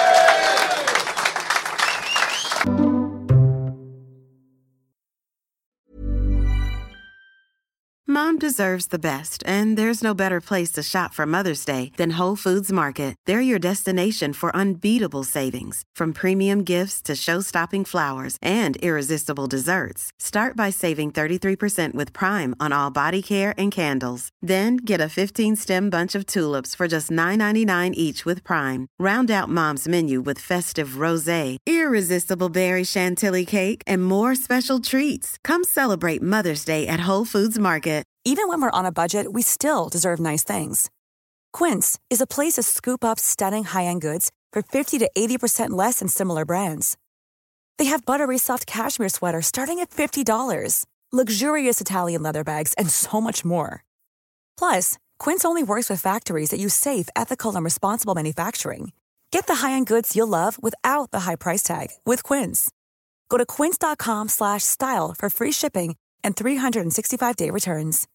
Mom deserves the best, and there's no better place to shop for Mother's Day than Whole Foods Market. They're your destination for unbeatable savings, from premium gifts to show-stopping flowers and irresistible desserts. Start by saving 33% with Prime on all body care and candles. Then get a 15-stem bunch of tulips for just $9.99 each with Prime. Round out Mom's menu with festive rosé, irresistible berry chantilly cake, and more special treats. Come celebrate Mother's Day at Whole Foods Market.
Even when we're on a budget, we still deserve nice things. Quince is a place to scoop up stunning high-end goods for 50 to 80% less than similar brands. They have buttery soft cashmere sweaters starting at $50, luxurious Italian leather bags, and so much more. Plus, Quince only works with factories that use safe, ethical, and responsible manufacturing. Get the high-end goods you'll love without the high price tag with Quince. Go to quince.com/style for free shipping and 365-day returns.